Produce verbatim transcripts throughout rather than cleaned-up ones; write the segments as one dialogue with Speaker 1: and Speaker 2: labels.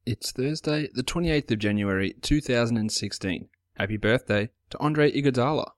Speaker 1: It's Thursday, the twenty-eighth of January, two thousand sixteen. Happy birthday to Andre Iguodala.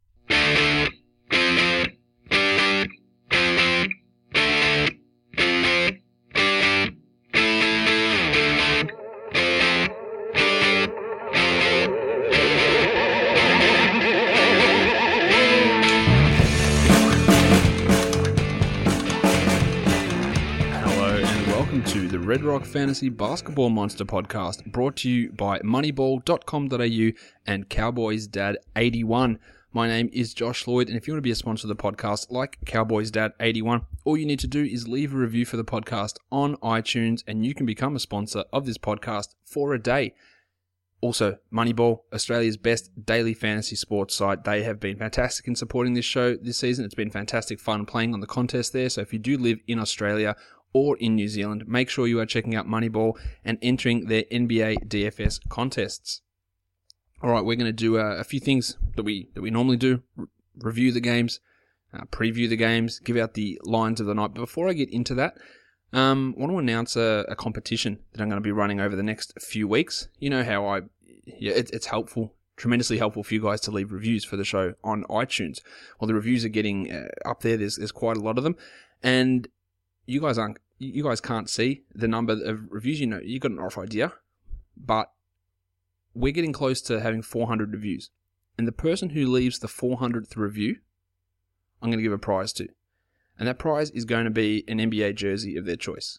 Speaker 1: To the Red Rock Fantasy Basketball Monster podcast, brought to you by moneyball dot com dot a u and Cowboys Dad eighty-one. My name is Josh Lloyd, and if you want to be a sponsor of the podcast like Cowboys Dad eighty-one, all you need to do is leave a review for the podcast on iTunes, and you can become a sponsor of this podcast for a day. Also, Moneyball, Australia's best daily fantasy sports site. They have been fantastic in supporting this show this season. It's been fantastic fun playing on the contest there, so if you do live in Australia or in New Zealand, make sure you are checking out Moneyball and entering their N B A D F S contests. All right, we're going to do a, a few things that we that we normally do: Re- review the games, uh, preview the games, give out the lines of the night. But before I get into that, um, I want to announce a, a competition that I'm going to be running over the next few weeks. You know how I, yeah, it, it's helpful, tremendously helpful for you guys to leave reviews for the show on iTunes. Well, the reviews are getting uh, up there. There's there's quite a lot of them, and you guys aren't. You guys can't see the number of reviews. You know, you got an rough idea, but we're getting close to having four hundred reviews. And the person who leaves the four hundredth review, I'm going to give a prize to. And that prize is going to be an N B A jersey of their choice.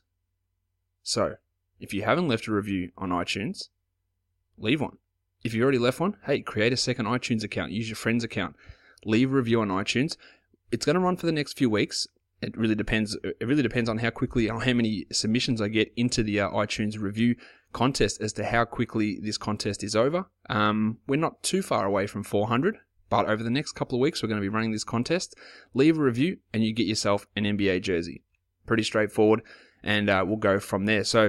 Speaker 1: So, if you haven't left a review on iTunes, leave one. If you already left one, hey, create a second iTunes account. Use your friend's account. Leave a review on iTunes. It's going to run for the next few weeks. It really depends. It really depends on how quickly, or how many submissions I get into the uh, iTunes review contest as to how quickly this contest is over. Um, we're not too far away from four hundred, but over the next couple of weeks, we're going to be running this contest. Leave a review, and you get yourself an N B A jersey. Pretty straightforward, and uh, we'll go from there. So,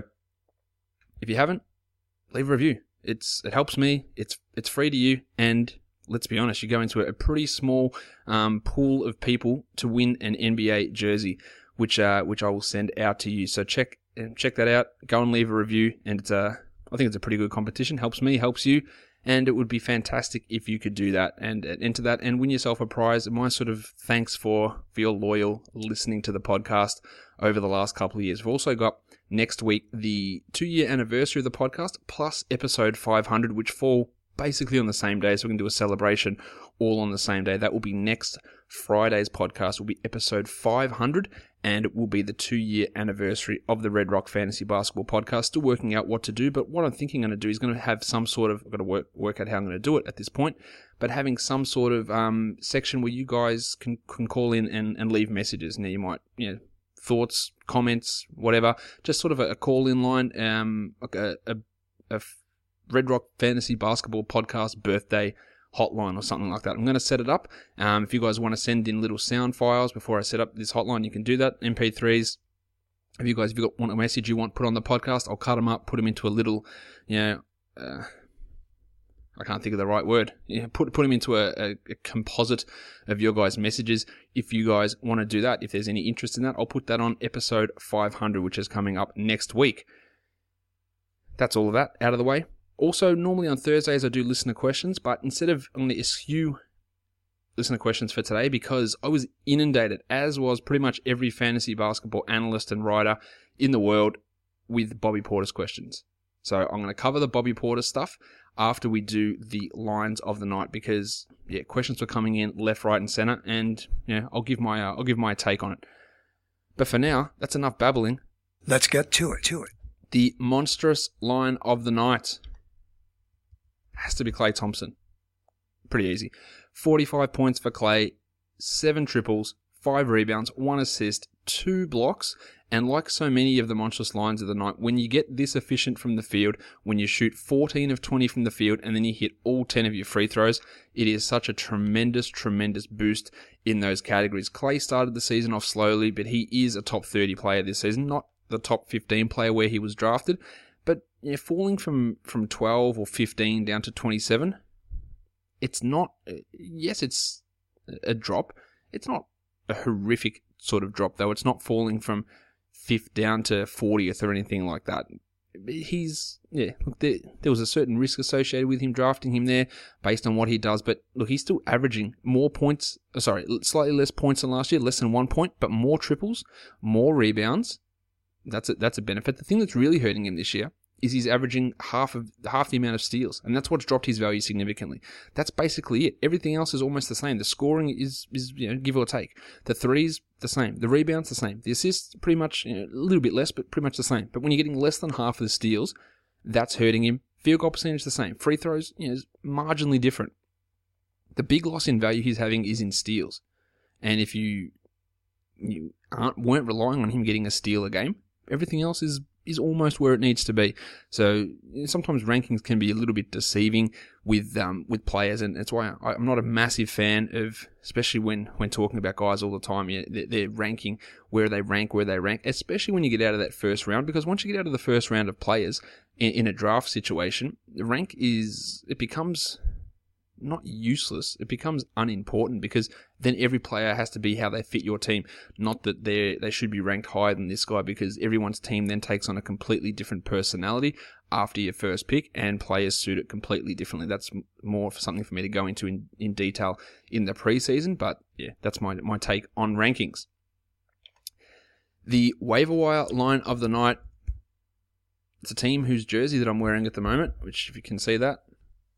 Speaker 1: if you haven't, leave a review. It's it helps me. It's it's free to you, and let's be honest, you go into a pretty small um, pool of people to win an N B A jersey, which uh, which I will send out to you. So check check that out. Go and leave a review, and it's a, I think it's a pretty good competition. Helps me, helps you, and it would be fantastic if you could do that and, and enter that and win yourself a prize. My sort of thanks for for your loyal listening to the podcast over the last couple of years. We've also got next week the two-year anniversary of the podcast plus episode five hundred, which fall basically on the same day, so we can do a celebration all on the same day. That will be next Friday's podcast, will be episode five hundred, and it will be the two-year anniversary of the Red Rock Fantasy Basketball Podcast. Still working out what to do, but what I'm thinking I'm going to do is going to have some sort of, I've got to work, work out how I'm going to do it at this point, but having some sort of um, section where you guys can, can call in and, and leave messages. Now, you might, you know, thoughts, comments, whatever, just sort of a, a call-in line, um, like a, a, a Red Rock Fantasy Basketball Podcast birthday hotline or something like that. I'm going to set it up. Um, if you guys want to send in little sound files before I set up this hotline, you can do that. M P threes. If you guys if you got want a message you want put on the podcast, I'll cut them up, put them into a little, you know, uh, I can't think of the right word. You know, put put them into a, a, a composite of your guys' messages. If you guys want to do that, if there's any interest in that, I'll put that on episode five hundred, which is coming up next week. That's all of that out of the way. Also, normally on Thursdays I do listener questions, but instead of, I'm going to eschew listener questions for today because I was inundated, as was pretty much every fantasy basketball analyst and writer in the world, with Bobby Portis questions. So I'm going to cover the Bobby Portis stuff after we do the lines of the night because, yeah, questions were coming in left, right, and center, and yeah, I'll give my uh, I'll give my take on it. But for now, that's enough babbling.
Speaker 2: Let's get to it. To it.
Speaker 1: The monstrous line of the night has to be Klay Thompson. Pretty easy. forty-five points for Klay, seven triples, five rebounds, one assist, two blocks, and like so many of the monstrous lines of the night, when you get this efficient from the field, when you shoot fourteen of twenty from the field, and then you hit all ten of your free throws, it is such a tremendous, tremendous boost in those categories. Klay started the season off slowly, but he is a top thirty player this season, not the top fifteen player where he was drafted. But yeah, falling from, from twelve or fifteen down to twenty-seven, it's not, yes, it's a drop. It's not a horrific sort of drop, though. It's not falling from fifth down to fortieth or anything like that. he's, yeah, look, there, there was a certain risk associated with him drafting him there based on what he does, but look, he's still averaging more points, sorry, slightly less points than last year, less than one point, but more triples, more rebounds. That's a, that's a benefit. The thing that's really hurting him this year is he's averaging half of half the amount of steals, and that's what's dropped his value significantly. That's basically it. Everything else is almost the same. The scoring is, is you know, give or take. The threes, the same. The rebounds, the same. The assists, pretty much, you know, a little bit less, but pretty much the same. But when you're getting less than half of the steals, that's hurting him. Field goal percentage, the same. Free throws, you know, is marginally different. The big loss in value he's having is in steals. And if you you aren't weren't relying on him getting a steal a game, everything else is is almost where it needs to be. So sometimes rankings can be a little bit deceiving with um, with players, and that's why I, I'm not a massive fan of, especially when, when talking about guys all the time, yeah, they're, they're ranking where they rank, where they rank, especially when you get out of that first round, because once you get out of the first round of players in, in a draft situation, the rank is, it becomes not useless, it becomes unimportant, because then every player has to be how they fit your team. Not that they they should be ranked higher than this guy, because everyone's team then takes on a completely different personality after your first pick, and players suit it completely differently. That's more for something for me to go into in, in detail in the preseason, but yeah, that's my, my take on rankings. The waiver wire line of the night. It's a team whose jersey that I'm wearing at the moment, which if you can see that,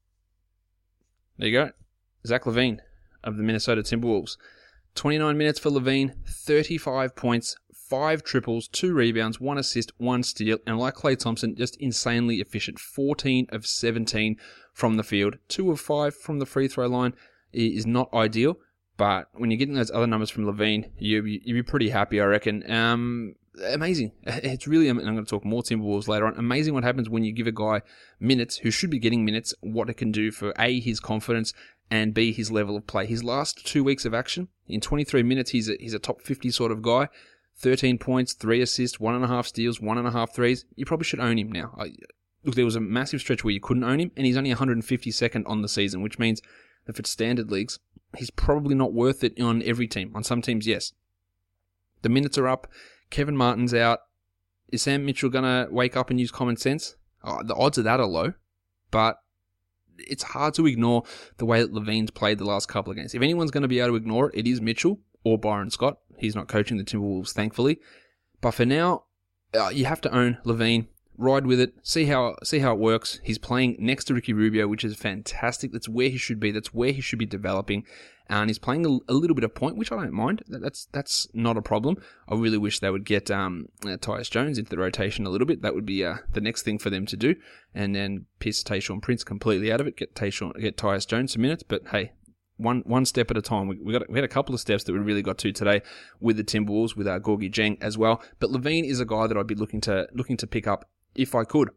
Speaker 1: there you go. Zach LaVine of the Minnesota Timberwolves. twenty-nine minutes for LaVine, thirty-five points, five triples, two rebounds, one assist, one steal, and like Klay Thompson, just insanely efficient. fourteen of seventeen from the field, two of five from the free throw line is not ideal, but when you're getting those other numbers from LaVine, you you'd be pretty happy, I reckon. Um, amazing. It's really, and I'm going to talk more Timberwolves later on, amazing what happens when you give a guy minutes, who should be getting minutes, what it can do for A, his confidence, and B, his level of play. His last two weeks of action, in twenty-three minutes, he's a, he's a top fifty sort of guy. thirteen points, three assists, one and a half steals, one and a half threes. You probably should own him now. I, look, there was a massive stretch where you couldn't own him, and he's only one hundred fifty-second on the season, which means that for standard leagues, he's probably not worth it on every team. On some teams, yes. The minutes are up. Kevin Martin's out. Is Sam Mitchell going to wake up and use common sense? Oh, the odds of that are low, but it's hard to ignore the way that LaVine's played the last couple of games. If anyone's going to be able to ignore it, it is Mitchell or Byron Scott. He's not coaching the Timberwolves, thankfully. But for now, uh, you have to own LaVine. Ride with it. See how see how it works. He's playing next to Ricky Rubio, which is fantastic. That's where he should be. That's where he should be developing. And he's playing a, a little bit of point, which I don't mind. That's that's not a problem. I really wish they would get um, uh, Tyus Jones into the rotation a little bit. That would be uh, the next thing for them to do. And then piss Tayshaun Prince completely out of it. Get Tayshaun, get Tyus Jones some minutes. But hey, one one step at a time. We, we got we had a couple of steps that we really got to today with the Timberwolves, with our Gorgie Jeng as well. But LaVine is a guy that I'd be looking to looking to pick up if I could.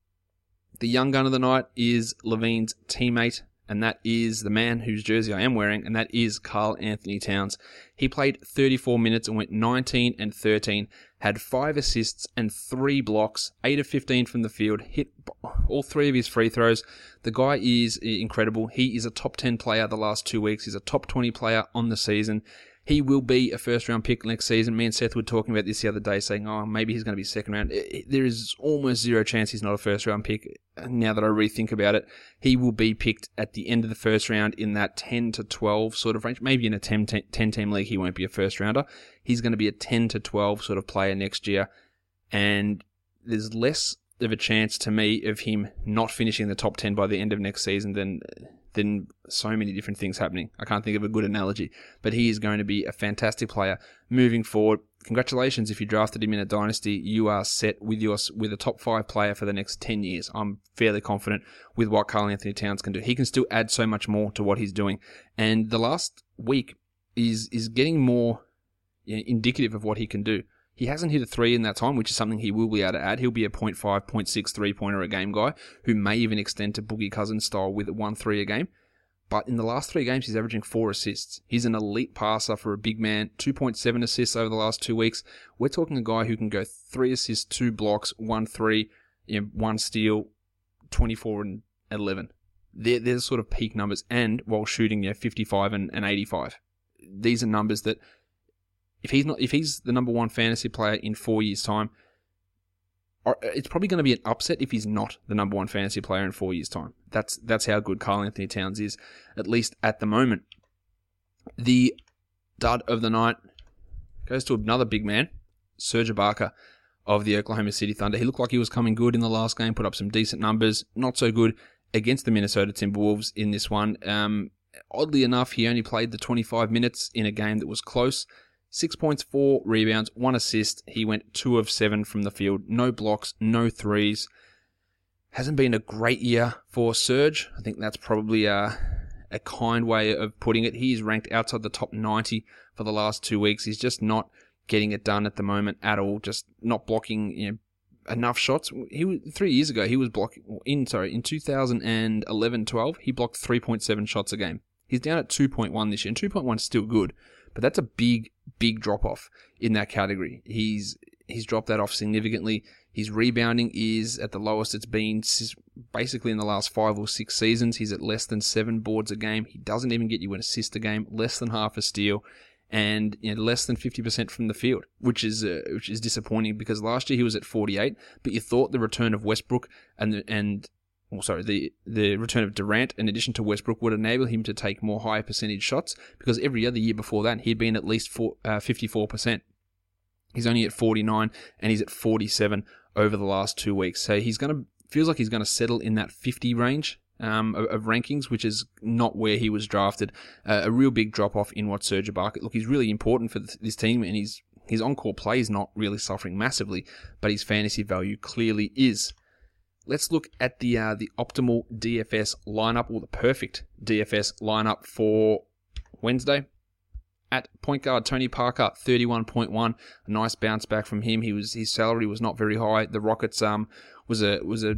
Speaker 1: The young gun of the night is LaVine's teammate, and that is the man whose jersey I am wearing, and that is Karl Anthony Towns. He played thirty-four minutes and went nineteen and thirteen, had five assists and three blocks, eight of fifteen from the field, hit all three of his free throws. The guy is incredible. He is a top ten player the last two weeks. He's a top twenty player on the season. He will be a first-round pick next season. Me and Seth were talking about this the other day, saying, oh, maybe he's going to be second round. There is almost zero chance he's not a first-round pick. Now that I rethink about it, he will be picked at the end of the first round in that ten to twelve sort of range. Maybe in a ten-team league, he won't be a first-rounder. He's going to be a ten to twelve sort of player next year. And there's less of a chance to me of him not finishing the top ten by the end of next season than... than so many different things happening. I can't think of a good analogy, but he is going to be a fantastic player moving forward. Congratulations if you drafted him in a dynasty. You are set with your with a top five player for the next ten years. I'm fairly confident with what Karl Anthony Towns can do. He can still add so much more to what he's doing. And the last week is is getting more you know, indicative of what he can do. He hasn't hit a three in that time, which is something he will be able to add. He'll be a point five, point six three-pointer a game guy who may even extend to Boogie Cousins style with one three a game. But in the last three games, he's averaging four assists. He's an elite passer for a big man, two point seven assists over the last two weeks. We're talking a guy who can go three assists, two blocks, one three, you know, one steal, twenty-four and eleven. They're, they're the sort of peak numbers, and while shooting you know, fifty-five and, and eighty-five. These are numbers that If he's not, if he's the number one fantasy player in four years' time, it's probably going to be an upset if he's not the number one fantasy player in four years' time. That's that's how good Karl Anthony Towns is, at least at the moment. The dud of the night goes to another big man, Serge Ibaka of the Oklahoma City Thunder. He looked like he was coming good in the last game, put up some decent numbers. Not so good against the Minnesota Timberwolves in this one. Um, oddly enough, he only played the twenty-five minutes in a game that was close. Six points, four rebounds, one assist. He went two of seven from the field. No blocks, no threes. Hasn't been a great year for Serge. I think that's probably a, a kind way of putting it. He's ranked outside the top ninety for the last two weeks. He's just not getting it done at the moment at all. Just not blocking, you know, enough shots. He was, three years ago, he was blocking in sorry in two thousand eleven twelve. He blocked three point seven shots a game. He's down at two point one this year, and two point one is still good, but that's a big, big drop off in that category. He's he's dropped that off significantly. His rebounding is at the lowest it's been basically in the last five or six seasons. He's at less than seven boards a game. He doesn't even get you an assist a game, less than half a steal, and you know, less than fifty percent from the field, which is uh, which is disappointing because last year he was at forty-eight, but you thought the return of Westbrook and the, and well, sorry, the, the return of Durant in addition to Westbrook would enable him to take more higher percentage shots because every other year before that he'd been at least four, uh, fifty-four percent. He's only at forty-nine and he's at forty-seven over the last two weeks. So he's going to feels like he's going to settle in that fifty range um, of, of rankings, which is not where he was drafted. Uh, a real big drop off in what Serge Ibaka. Look, he's really important for this team, and he's his on-court play is not really suffering massively, but his fantasy value clearly is. Let's look at the uh, the optimal D F S lineup, or the perfect D F S lineup for Wednesday. At point guard, Tony Parker, thirty-one point one. A nice bounce back from him. He was his salary was not very high. The Rockets um was a was a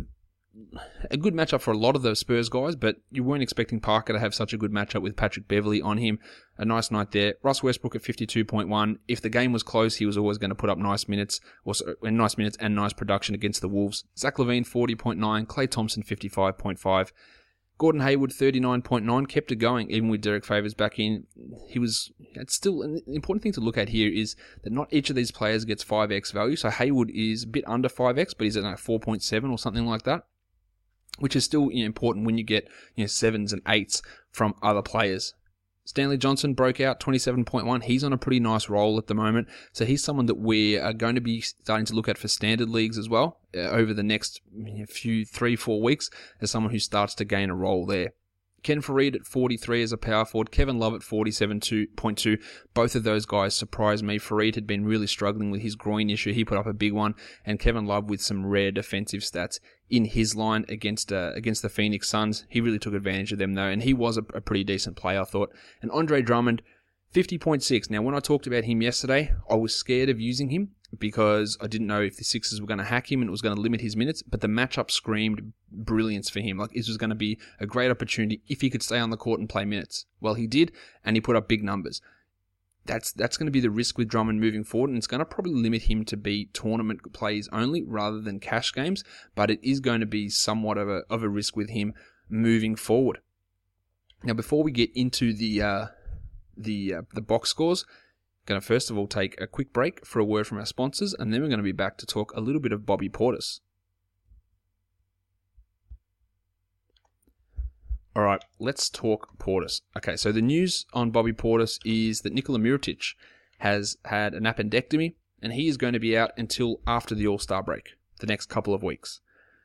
Speaker 1: a good matchup for a lot of those Spurs guys, but you weren't expecting Parker to have such a good matchup with Patrick Beverley on him. A nice night there. Russ Westbrook at fifty-two point one. If the game was close, he was always going to put up nice minutes, or nice minutes and nice production against the Wolves. Zach LaVine, forty point nine. Klay Thompson, fifty-five point five. Gordon Hayward, thirty-nine point nine, kept it going, even with Derek Favors back in. He was, it's still, an important thing to look at here is that not each of these players gets five x value. So Hayward is a bit under five x, but he's at like four point seven or something like that, which is still, you know, important when you get, you know, sevens and eights from other players. Stanley Johnson broke out, twenty-seven point one. He's on a pretty nice roll at the moment. So he's someone that we are going to be starting to look at for standard leagues as well uh, over the next you know, few, three, four weeks as someone who starts to gain a role there. Ken Farid at forty-three as a power forward. Kevin Love at forty-seven point two. Both of those guys surprised me. Farid had been really struggling with his groin issue. He put up a big one. And Kevin Love with some rare defensive stats in his line against uh, against the Phoenix Suns. He really took advantage of them, though. And he was a, a pretty decent player, I thought. And Andre Drummond, fifty point six. Now, when I talked about him yesterday, I was scared of using him because I didn't know if the Sixers were going to hack him and it was going to limit his minutes, but the matchup screamed brilliance for him. Like, this was going to be a great opportunity if he could stay on the court and play minutes. Well, he did, and he put up big numbers. That's that's going to be the risk with Drummond moving forward, and it's going to probably limit him to be tournament plays only rather than cash games, but it is going to be somewhat of a, of a risk with him moving forward. Now, before we get into the uh, the uh, the box scores, going to first of all take a quick break for a word from our sponsors, and then we're going to be back to talk a little bit of Bobby Portis. All right, let's talk Portis. Okay, so the news on Bobby Portis is that Nikola Mirotic has had an appendectomy, and he is going to be out until after the All-Star break, the next couple of weeks.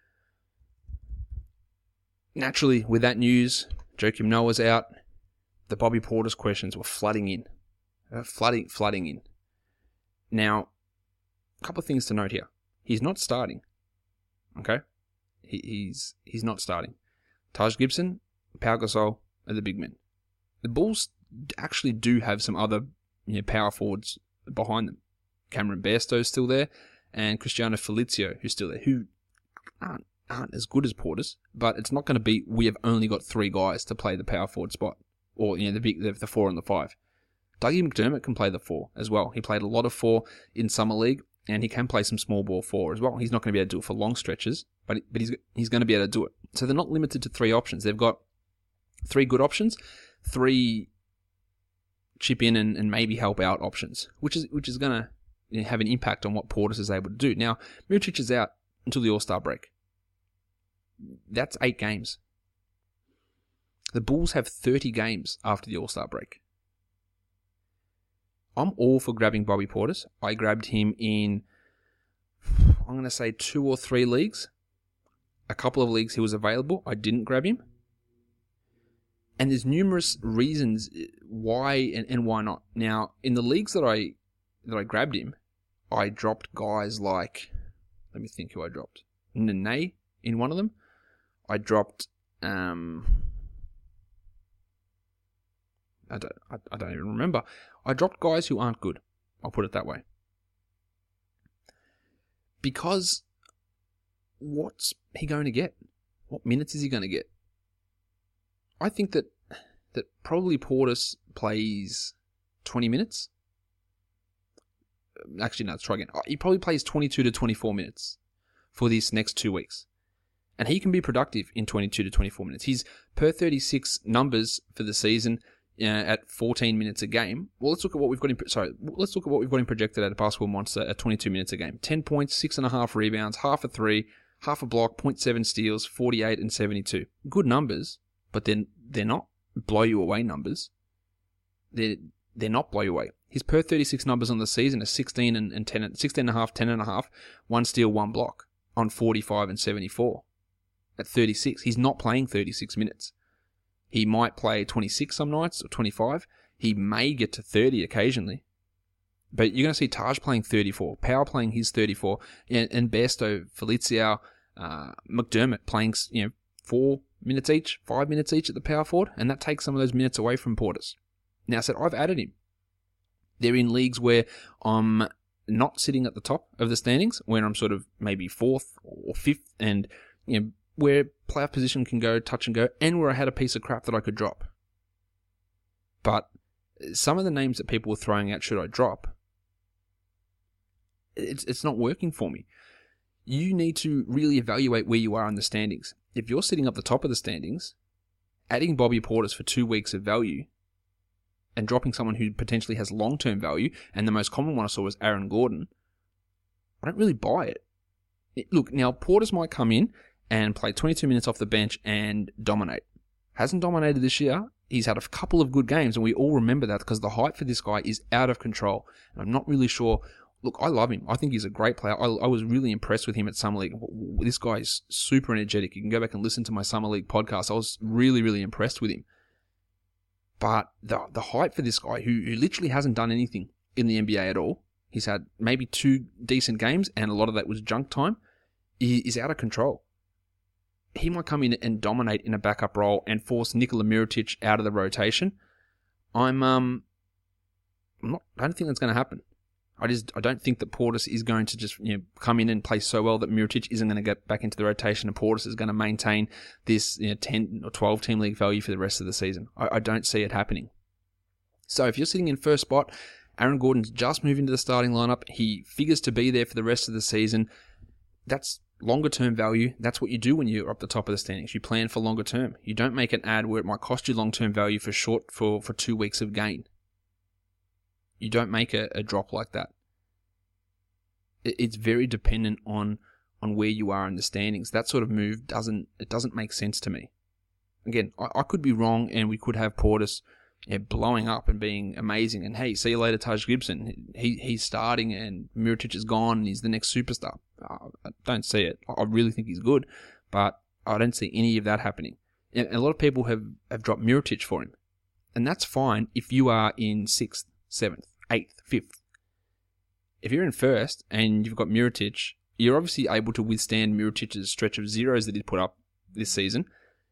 Speaker 1: Naturally, with that news, Joakim Noah's out. The Bobby Portis questions were flooding in. Uh, flooding, flooding in. Now, a couple of things to note here. He's not starting. Okay? He, he's he's not starting. Taj Gibson, Pau Gasol are the big men. The Bulls actually do have some other you know, power forwards behind them. Cameron Bairstow's still there, and Cristiano Felicio, who's still there, who aren't, aren't as good as Portis, but it's not going to be, we have only got three guys to play the power forward spot, or you know the big the, the four and the five. Dougie McDermott can play the four as well. He played a lot of four in Summer League, and he can play some small ball four as well. He's not going to be able to do it for long stretches, but but he's he's going to be able to do it. So they're not limited to three options. They've got three good options, three chip in and, and maybe help out options, which is which is going to you know, have an impact on what Portis is able to do. Now, Mirotic is out until the All-Star break. That's eight games. The Bulls have thirty games after the All-Star break. I'm all for grabbing Bobby Portis. I grabbed him in, I'm going to say, two or three leagues. A couple of leagues he was available. I didn't grab him. And there's numerous reasons why and, and why not. Now, in the leagues that I that I grabbed him, I dropped guys like, let me think who I dropped. Nene in one of them. I dropped, um, I don't, I, I don't even remember. I dropped guys who aren't good. I'll put it that way. Because what's he going to get? What minutes is he going to get? I think that that probably Portis plays twenty minutes. Actually, no, let's try again. He probably plays twenty-two to twenty-four minutes for these next two weeks. And he can be productive in twenty-two to twenty-four minutes. His per thirty-six numbers for the season uh, at fourteen minutes a game. Well, let's look at what we've got in. Sorry, let's look at what we've got in projected at a Basketball Monster at twenty-two minutes a game. ten points, six and a half rebounds, half a three, half a block, point seven steals, forty-eight and seventy-two. Good numbers, but then they're not blow you away numbers. They're they're not blow you away. His per thirty-six numbers on the season are sixteen and, and ten, sixteen and a half, ten and a half, one steal, one block on forty-five and seventy-four. At thirty-six, he's not playing thirty-six minutes. He might play twenty-six some nights or twenty-five. He may get to thirty occasionally. But you're going to see Taj playing thirty-four, Powell playing his thirty-four, and, and Bairstow, Felicio, uh, McDermott playing, you know, four minutes each, five minutes each at the power forward, and that takes some of those minutes away from Portis. Now, I said I've added him. They're in leagues where I'm not sitting at the top of the standings, where I'm sort of maybe fourth or fifth, and you know where playoff position can go touch and go, and where I had a piece of crap that I could drop. But some of the names that people were throwing out, should I drop? It's it's not working for me. You need to really evaluate where you are in the standings. If you're sitting up the top of the standings, adding Bobby Portis for two weeks of value and dropping someone who potentially has long-term value, and the most common one I saw was Aaron Gordon, I don't really buy it. Look, now Portis might come in and play twenty-two minutes off the bench and dominate. Hasn't dominated this year. He's had a couple of good games, and we all remember that because the hype for this guy is out of control. And I'm not really sure. Look, I love him. I think he's a great player. I, I was really impressed with him at Summer League. This guy is super energetic. You can go back and listen to my Summer League podcast. I was really, really impressed with him. But the the hype for this guy, who, who literally hasn't done anything in the N B A at all, he's had maybe two decent games, and a lot of that was junk time, he is out of control. He might come in and dominate in a backup role and force Nikola Mirotic out of the rotation. I'm um, I'm not. I don't think that's going to happen. I just I don't think that Portis is going to just you know come in and play so well that Mirotic isn't going to get back into the rotation, and Portis is going to maintain this you know, ten or twelve team league value for the rest of the season. I, I don't see it happening. So if you're sitting in first spot, Aaron Gordon's just moved into the starting lineup. He figures to be there for the rest of the season. That's longer term value. That's what you do when you're up the top of the standings. You plan for longer term. You don't make an ad where it might cost you long term value for short for, for two weeks of gain. You don't make a, a drop like that. It, it's very dependent on on where you are in the standings. That sort of move doesn't it doesn't make sense to me. Again, I, I could be wrong, and we could have Portis you know, blowing up and being amazing. And hey, see you later, Taj Gibson. He he's starting, and Mirotic is gone, and he's the next superstar. I don't see it. I really think he's good, but I don't see any of that happening. And a lot of people have, have dropped Mirotic for him, and that's fine if you are in sixth, seventh, eighth, fifth. If you're in first and you've got Mirotic, you're obviously able to withstand Mirotic's stretch of zeros that he put up this season.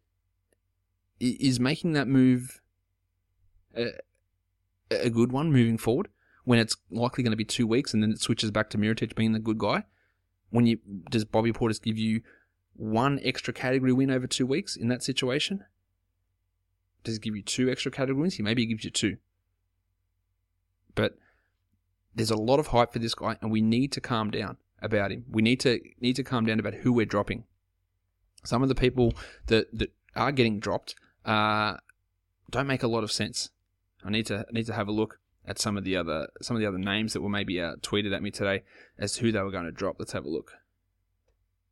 Speaker 1: Is making that move a, a good one moving forward when it's likely going to be two weeks and then it switches back to Mirotic being the good guy? When you does Bobby Portis give you one extra category win over two weeks in that situation? Does he give you two extra category wins? He maybe gives you two. But there's a lot of hype for this guy, and we need to calm down about him. We need to need to calm down about who we're dropping. Some of the people that, that are getting dropped uh, don't make a lot of sense. I need to I need to have a look at some of the other some of the other names that were maybe uh, tweeted at me today as to who they were going to drop. Let's have a look.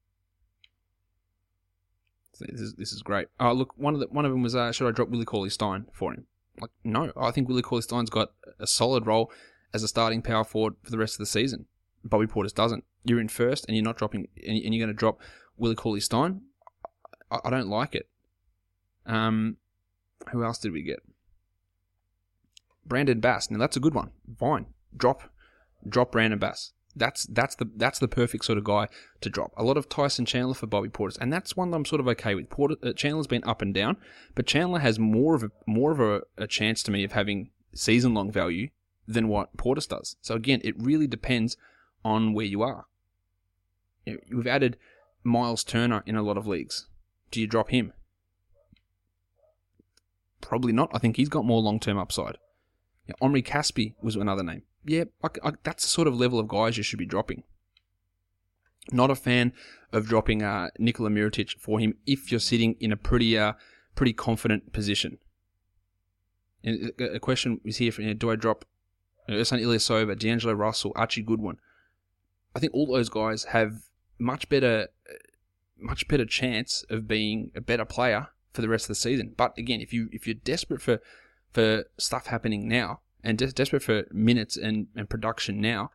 Speaker 1: So this is this is great. Oh, look, one of the, one of them was uh, should I drop Willie Cauley-Stein for him? Like, no, I think Willie Cauley-Stein's got a solid role as a starting power forward for the rest of the season. Bobby Portis doesn't. You're in first, and you're not dropping, and you're going to drop Willie Cauley-Stein. I, I don't like it. Um, who else did we get? Brandon Bass. Now that's a good one. Fine, drop, drop Brandon Bass. That's that's the that's the perfect sort of guy to drop. A lot of Tyson Chandler for Bobby Portis, and that's one that I'm sort of okay with. Porter, uh, Chandler's been up and down, but Chandler has more of a more of a, a chance to me of having season long value than what Portis does. So again, it really depends on where you are. You know, we've added Miles Turner in a lot of leagues. Do you drop him? Probably not. I think he's got more long term upside. You know, Omri Caspi was another name. Yeah, I, I, that's the sort of level of guys you should be dropping. Not a fan of dropping uh, Nikola Mirotic for him if you're sitting in a pretty uh, pretty confident position. And a question is here for, you know, do I drop Ersan Ilyasova, D'Angelo Russell, Archie Goodwin? I think all those guys have much better, much better chance of being a better player for the rest of the season. But again, if you if you're desperate for for stuff happening now, and des- desperate for minutes and, and production now,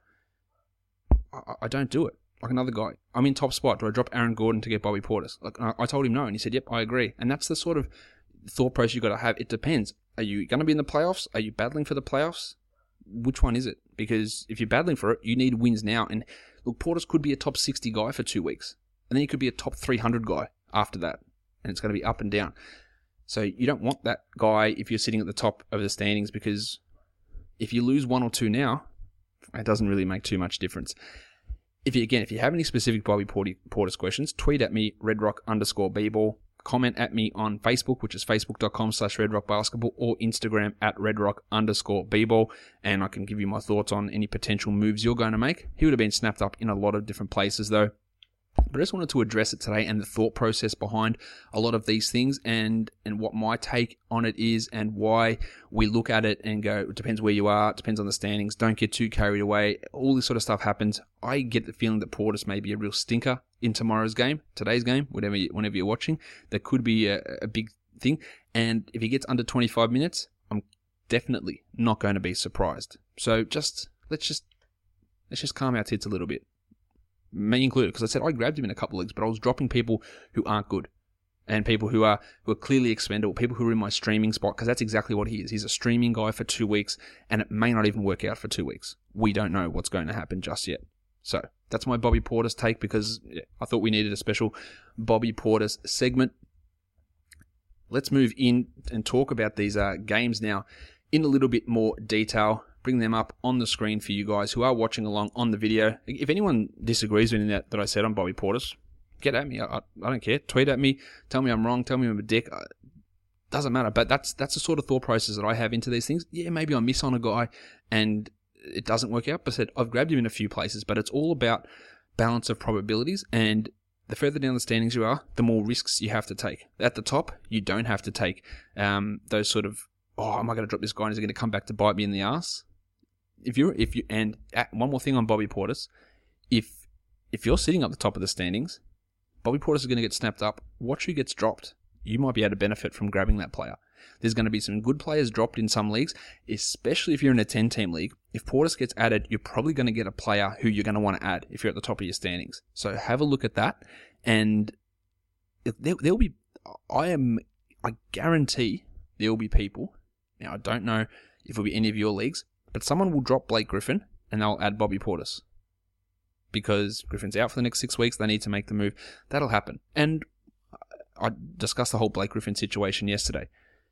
Speaker 1: I, I don't do it. Like another guy, I'm in top spot. Do I drop Aaron Gordon to get Bobby Portis? Like I, I told him no, and he said, yep, I agree. And that's the sort of thought process you've got to have. It depends. Are you going to be in the playoffs? Are you battling for the playoffs? Which one is it? Because if you're battling for it, you need wins now. And look, Portis could be a top sixty guy for two weeks. And then he could be a top three hundred guy after that. And it's going to be up and down. So you don't want that guy if you're sitting at the top of the standings, because if you lose one or two now, it doesn't really make too much difference. If you, again, if you have any specific Bobby Portis questions, tweet at me, redrock underscore bball. Comment at me on Facebook, which is facebook.com slash redrockbasketball, or Instagram at redrock underscore bball, and I can give you my thoughts on any potential moves you're going to make. He would have been snapped up in a lot of different places, though. But I just wanted to address it today and the thought process behind a lot of these things, and, and what my take on it is, and why we look at it and go, it depends where you are, it depends on the standings, don't get too carried away. All this sort of stuff happens. I get the feeling that Portis may be a real stinker in tomorrow's game, today's game, whatever you, whenever you're watching. That could be a, a big thing. And if he gets under twenty-five minutes, I'm definitely not going to be surprised. So just let's just let's just calm our tits a little bit. Me included, because I said I grabbed him in a couple of leagues, but I was dropping people who aren't good, and people who are who are clearly expendable, people who are in my streaming spot, because that's exactly what he is. He's a streaming guy for two weeks, and it may not even work out for two weeks. We don't know what's going to happen just yet. So that's my Bobby Portis take, because yeah, I thought we needed a special Bobby Portis segment. Let's move in and talk about these uh, games now in a little bit more detail. Bring them up on the screen for you guys who are watching along on the video. If anyone disagrees with anything that, that I said on Bobby Portis, get at me. I, I, I don't care. Tweet at me. Tell me I'm wrong. Tell me I'm a dick. Uh, doesn't matter. But that's that's the sort of thought process that I have into these things. Yeah, maybe I miss on a guy and it doesn't work out. But I said I've grabbed him in a few places. But it's all about balance of probabilities. And the further down the standings you are, the more risks you have to take. At the top, you don't have to take um, those sort of, oh, am I going to drop this guy and is he going to come back to bite me in the ass? If you're, if you, and one more thing on Bobby Portis, if if you're sitting up the top of the standings, Bobby Portis is going to get snapped up. Watch who gets dropped. You might be able to benefit from grabbing that player. There's going to be some good players dropped in some leagues, especially if you're in a ten-team league. If Portis gets added, you're probably going to get a player who you're going to want to add if you're at the top of your standings. So have a look at that, and there, there'll be, I am, I guarantee there will be people. Now I don't know if it'll be any of your leagues, but someone will drop Blake Griffin and they'll add Bobby Portis. Because Griffin's out for the next six weeks, they need to make the move. That'll happen. And I discussed the whole Blake Griffin situation yesterday.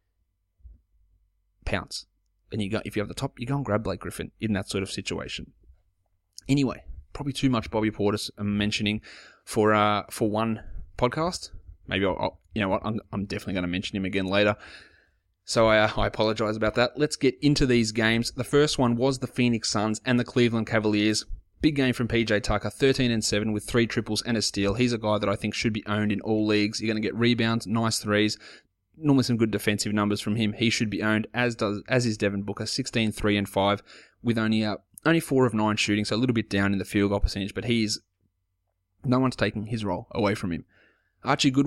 Speaker 1: Pounce. And you go, if you have the top, you go and grab Blake Griffin in that sort of situation. Anyway, probably too much Bobby Portis I'm mentioning for uh, for one podcast. Maybe I'll, I'll you know what, I'm, I'm definitely going to mention him again later. So I, uh, I apologize about that. Let's get into these games. The first one was the Phoenix Suns and the Cleveland Cavaliers. Big game from P J Tucker, thirteen and seven with three triples and a steal. He's a guy that I think should be owned in all leagues. You're going to get rebounds, nice threes, normally some good defensive numbers from him. He should be owned, as does as is Devin Booker, sixteen, three and five with only uh, only four of nine shooting, so a little bit down in the field goal percentage, but he's no one's taking his role away from him. Archie Goodwin,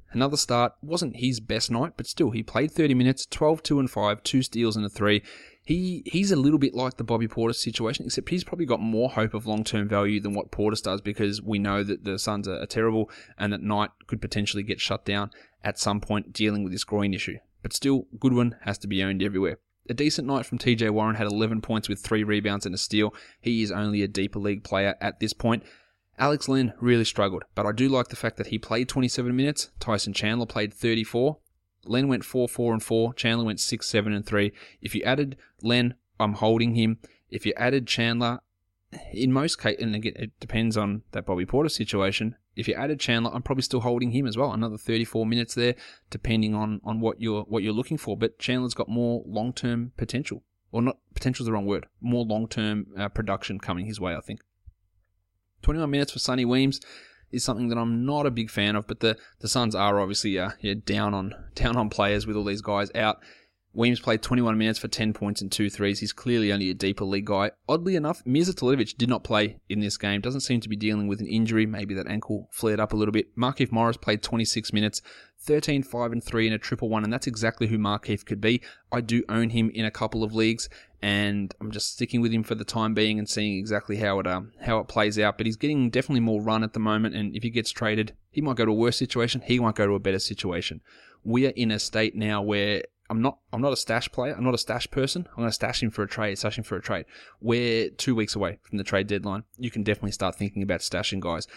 Speaker 1: Another start, wasn't his best night, but still, he played thirty minutes, twelve, two and five, two steals and a three. He He's a little bit like the Bobby Portis situation, except he's probably got more hope of long-term value than what Portis does, because we know that the Suns are, are terrible and that Knight could potentially get shut down at some point dealing with this groin issue. But still, Goodwin has to be owned everywhere. A decent night from T J Warren, had eleven points with three rebounds and a steal. He is only a deeper league player at this point. Alex Len really struggled, but I do like the fact that he played twenty-seven minutes. Tyson Chandler played thirty-four. Len went four, four, and four. Chandler went six, seven, and three. If you added Len, I'm holding him. If you added Chandler, in most cases, and again, it depends on that Bobby Portis situation. If you added Chandler, I'm probably still holding him as well. Another thirty-four minutes there, depending on, on what you're what you're looking for. But Chandler's got more long-term potential, or not potential is the wrong word. More long-term uh, production coming his way, I think. twenty-one minutes for Sonny Weems is something that I'm not a big fan of, but the, the Suns are obviously uh, yeah, down on down on players with all these guys out. Weems played twenty-one minutes for ten points and two threes. He's clearly only a deeper league guy. Oddly enough, Mirza Teletovic did not play in this game. Doesn't seem to be dealing with an injury. Maybe that ankle flared up a little bit. Markieff Morris played twenty-six minutes, thirteen, five, and three in a triple one, and that's exactly who Markieff could be. I do own him in a couple of leagues, and I'm just sticking with him for the time being and seeing exactly how it um, how it plays out. But he's getting definitely more run at the moment, and if he gets traded, he might go to a worse situation. He might go to a better situation. We are in a state now where I'm not I'm not a stash player. I'm not a stash person. I'm going to stash him for a trade, stash him for a trade. We're two weeks away from the trade deadline. You can definitely start thinking about stashing guys.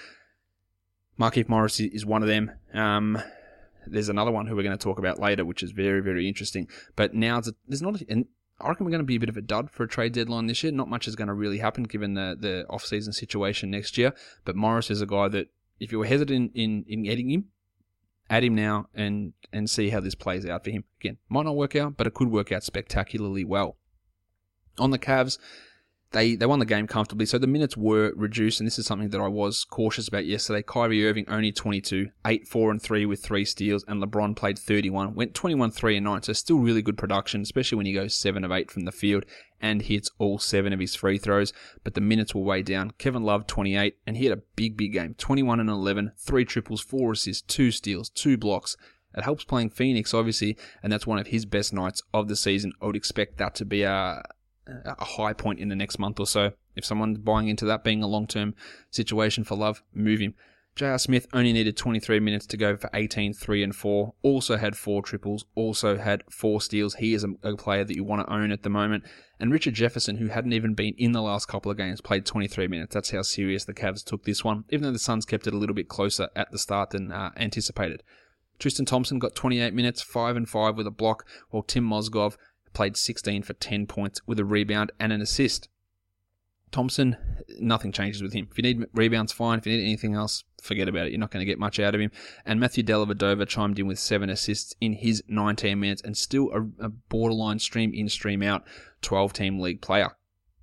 Speaker 1: Markieff Morris is one of them. Um, there's another one who we're going to talk about later, which is very, very interesting. But now there's not... And I reckon we're going to be a bit of a dud for a trade deadline this year. Not much is going to really happen given the, the off-season situation next year. But Morris is a guy that, if you were hesitant in, in getting him, add him now and, and see how this plays out for him. Again, might not work out, but it could work out spectacularly well. On the Cavs, they, they won the game comfortably, so the minutes were reduced, and this is something that I was cautious about yesterday. Kyrie Irving only twenty-two, eight, four, and three with three steals, and LeBron played thirty-one, went twenty-one, three, and nine, so still really good production, especially when he goes seven of eight from the field and hits all seven of his free throws, but the minutes were way down. Kevin Love, twenty-eight, and he had a big, big game, twenty-one and eleven, three triples, four assists, two steals, two blocks. It helps playing Phoenix, obviously, and that's one of his best nights of the season. I would expect that to be a... a high point in the next month or so. If someone's buying into that being a long-term situation for Love, move him. J R. Smith only needed twenty-three minutes to go for eighteen, three, and four. Also had four triples. Also had four steals. He is a, a player that you want to own at the moment. And Richard Jefferson, who hadn't even been in the last couple of games, played twenty-three minutes. That's how serious the Cavs took this one, even though the Suns kept it a little bit closer at the start than uh, anticipated. Tristan Thompson got twenty-eight minutes, five and five with a block, while Tim Mozgov played sixteen for ten points with a rebound and an assist. Thompson, nothing changes with him. If you need rebounds, fine. If you need anything else, forget about it. You're not going to get much out of him. And Matthew Dellavedova chimed in with seven assists in his nineteen minutes and still a, a borderline stream in, stream out twelve-team league player.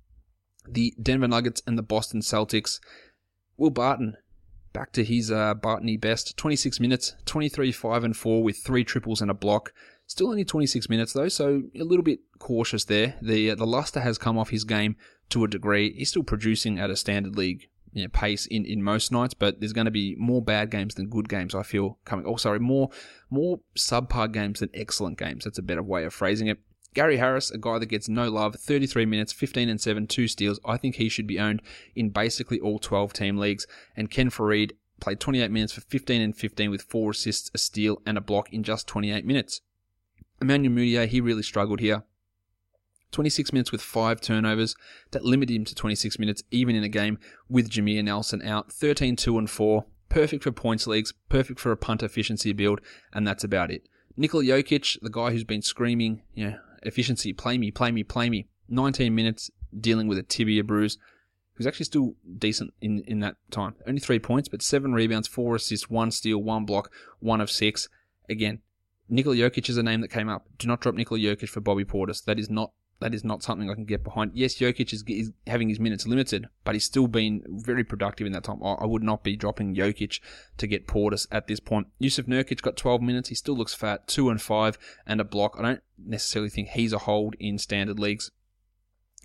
Speaker 1: The Denver Nuggets and the Boston Celtics. Will Barton, back to his uh, Barton-y best. twenty-six minutes, twenty-three, five, and four with three triples and a block. Still only twenty-six minutes though, so a little bit cautious there. The uh, the luster has come off his game to a degree. He's still producing at a standard league you know, pace in, in most nights, but there's going to be more bad games than good games, I feel, coming. Oh, sorry, more more subpar games than excellent games. That's a better way of phrasing it. Gary Harris, a guy that gets no love, thirty-three minutes, fifteen and seven, two steals. I think he should be owned in basically all twelve-team leagues. And Ken Fareed played twenty-eight minutes for fifteen and fifteen with four assists, a steal, and a block in just twenty-eight minutes. Emmanuel Mudiay, he really struggled here. twenty-six minutes with five turnovers. That limited him to twenty-six minutes, even in a game with Jameer Nelson out. thirteen, two, and four. Perfect for points leagues, perfect for a punt efficiency build, and that's about it. Nikola Jokic, the guy who's been screaming, you know, efficiency, play me, play me, play me. nineteen minutes, dealing with a tibia bruise. Who's actually still decent in, in that time. Only three points, but seven rebounds, four assists, one steal, one block, one of six. Again, Nikola Jokic is a name that came up. Do not drop Nikola Jokic for Bobby Portis. That is not that is not something I can get behind. Yes, Jokic is, is having his minutes limited, but he's still been very productive in that time. I, I would not be dropping Jokic to get Portis at this point. Yusuf Nurkic got twelve minutes. He still looks fat, two and five, and a block. I don't necessarily think he's a hold in standard leagues.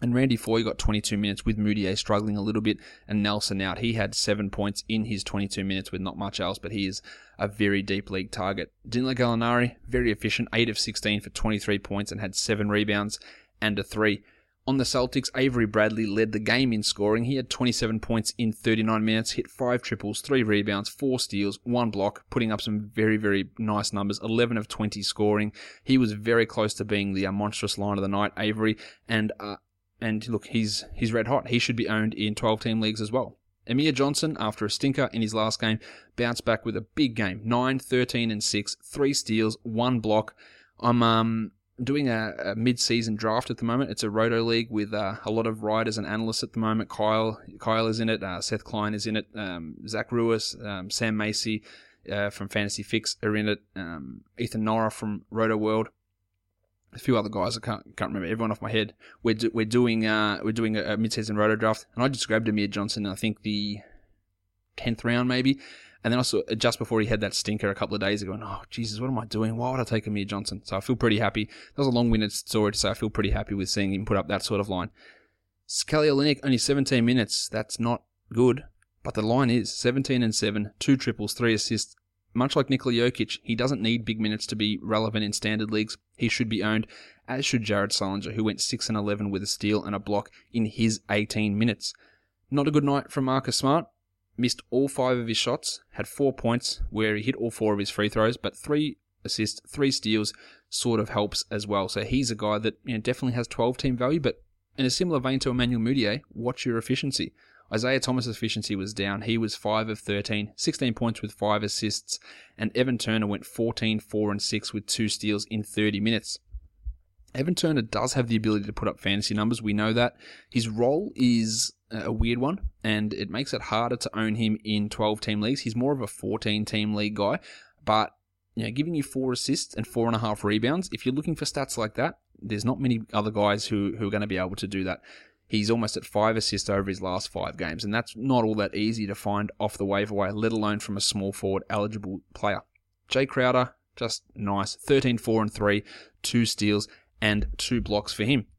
Speaker 1: And Randy Foy got twenty-two minutes with Moutier struggling a little bit and Nelson out. He had seven points in his twenty-two minutes with not much else, but he is a very deep league target. Danilo Gallinari, very efficient, eight of sixteen for twenty-three points and had seven rebounds and a three. On the Celtics, Avery Bradley led the game in scoring. He had twenty-seven points in thirty-nine minutes, hit five triples, three rebounds, four steals, one block, putting up some very, very nice numbers, eleven of twenty scoring. He was very close to being the uh, monstrous line of the night, Avery, and uh, And look, he's he's red hot. He should be owned in twelve-team leagues as well. Amir Johnson, after a stinker in his last game, bounced back with a big game. nine, thirteen, and six. Three steals, one block. I'm um, doing a, a mid-season draft at the moment. It's a roto league with uh, a lot of writers and analysts at the moment. Kyle Kyle is in it. Uh, Seth Klein is in it. Um, Zach Ruiz, um, Sam Macy uh, from Fantasy Fix are in it. Um, Ethan Nora from Roto World. A few other guys, I can't can't remember everyone off my head. We're do, we're doing uh we're doing a, a mid-season roto draft, and I just grabbed Amir Johnson. I think the tenth round maybe, and then I saw just before he had that stinker a couple of days ago. And oh Jesus, what am I doing? Why would I take Amir Johnson? So I feel pretty happy. That was a long-winded story to say. I feel pretty happy with seeing him put up that sort of line. Kelly Olynyk only seventeen minutes. That's not good, but the line is seventeen and seven, two triples, three assists. Much like Nikola Jokic, he doesn't need big minutes to be relevant in standard leagues. He should be owned, as should Jared Sullinger, who went six and eleven with a steal and a block in his eighteen minutes. Not a good night from Marcus Smart. Missed all five of his shots, had four points where he hit all four of his free throws, but three assists, three steals sort of helps as well. So he's a guy that, you know, definitely has twelve-team value, but in a similar vein to Emmanuel Mudiay, watch your efficiency. Isaiah Thomas' efficiency was down. He was five of thirteen, sixteen points with five assists, and Evan Turner went fourteen, four, and six with two steals in thirty minutes. Evan Turner does have the ability to put up fantasy numbers. We know that. His role is a weird one, and it makes it harder to own him in twelve-team leagues. He's more of a fourteen-team league guy, but you know, giving you four assists and four and a half rebounds, if you're looking for stats like that, there's not many other guys who, who are going to be able to do that. He's almost at five assists over his last five games, and that's not all that easy to find off the waiver wire, let alone from a small forward eligible player. Jay Crowder, just nice. thirteen, four, and three, two steals, and two blocks for him.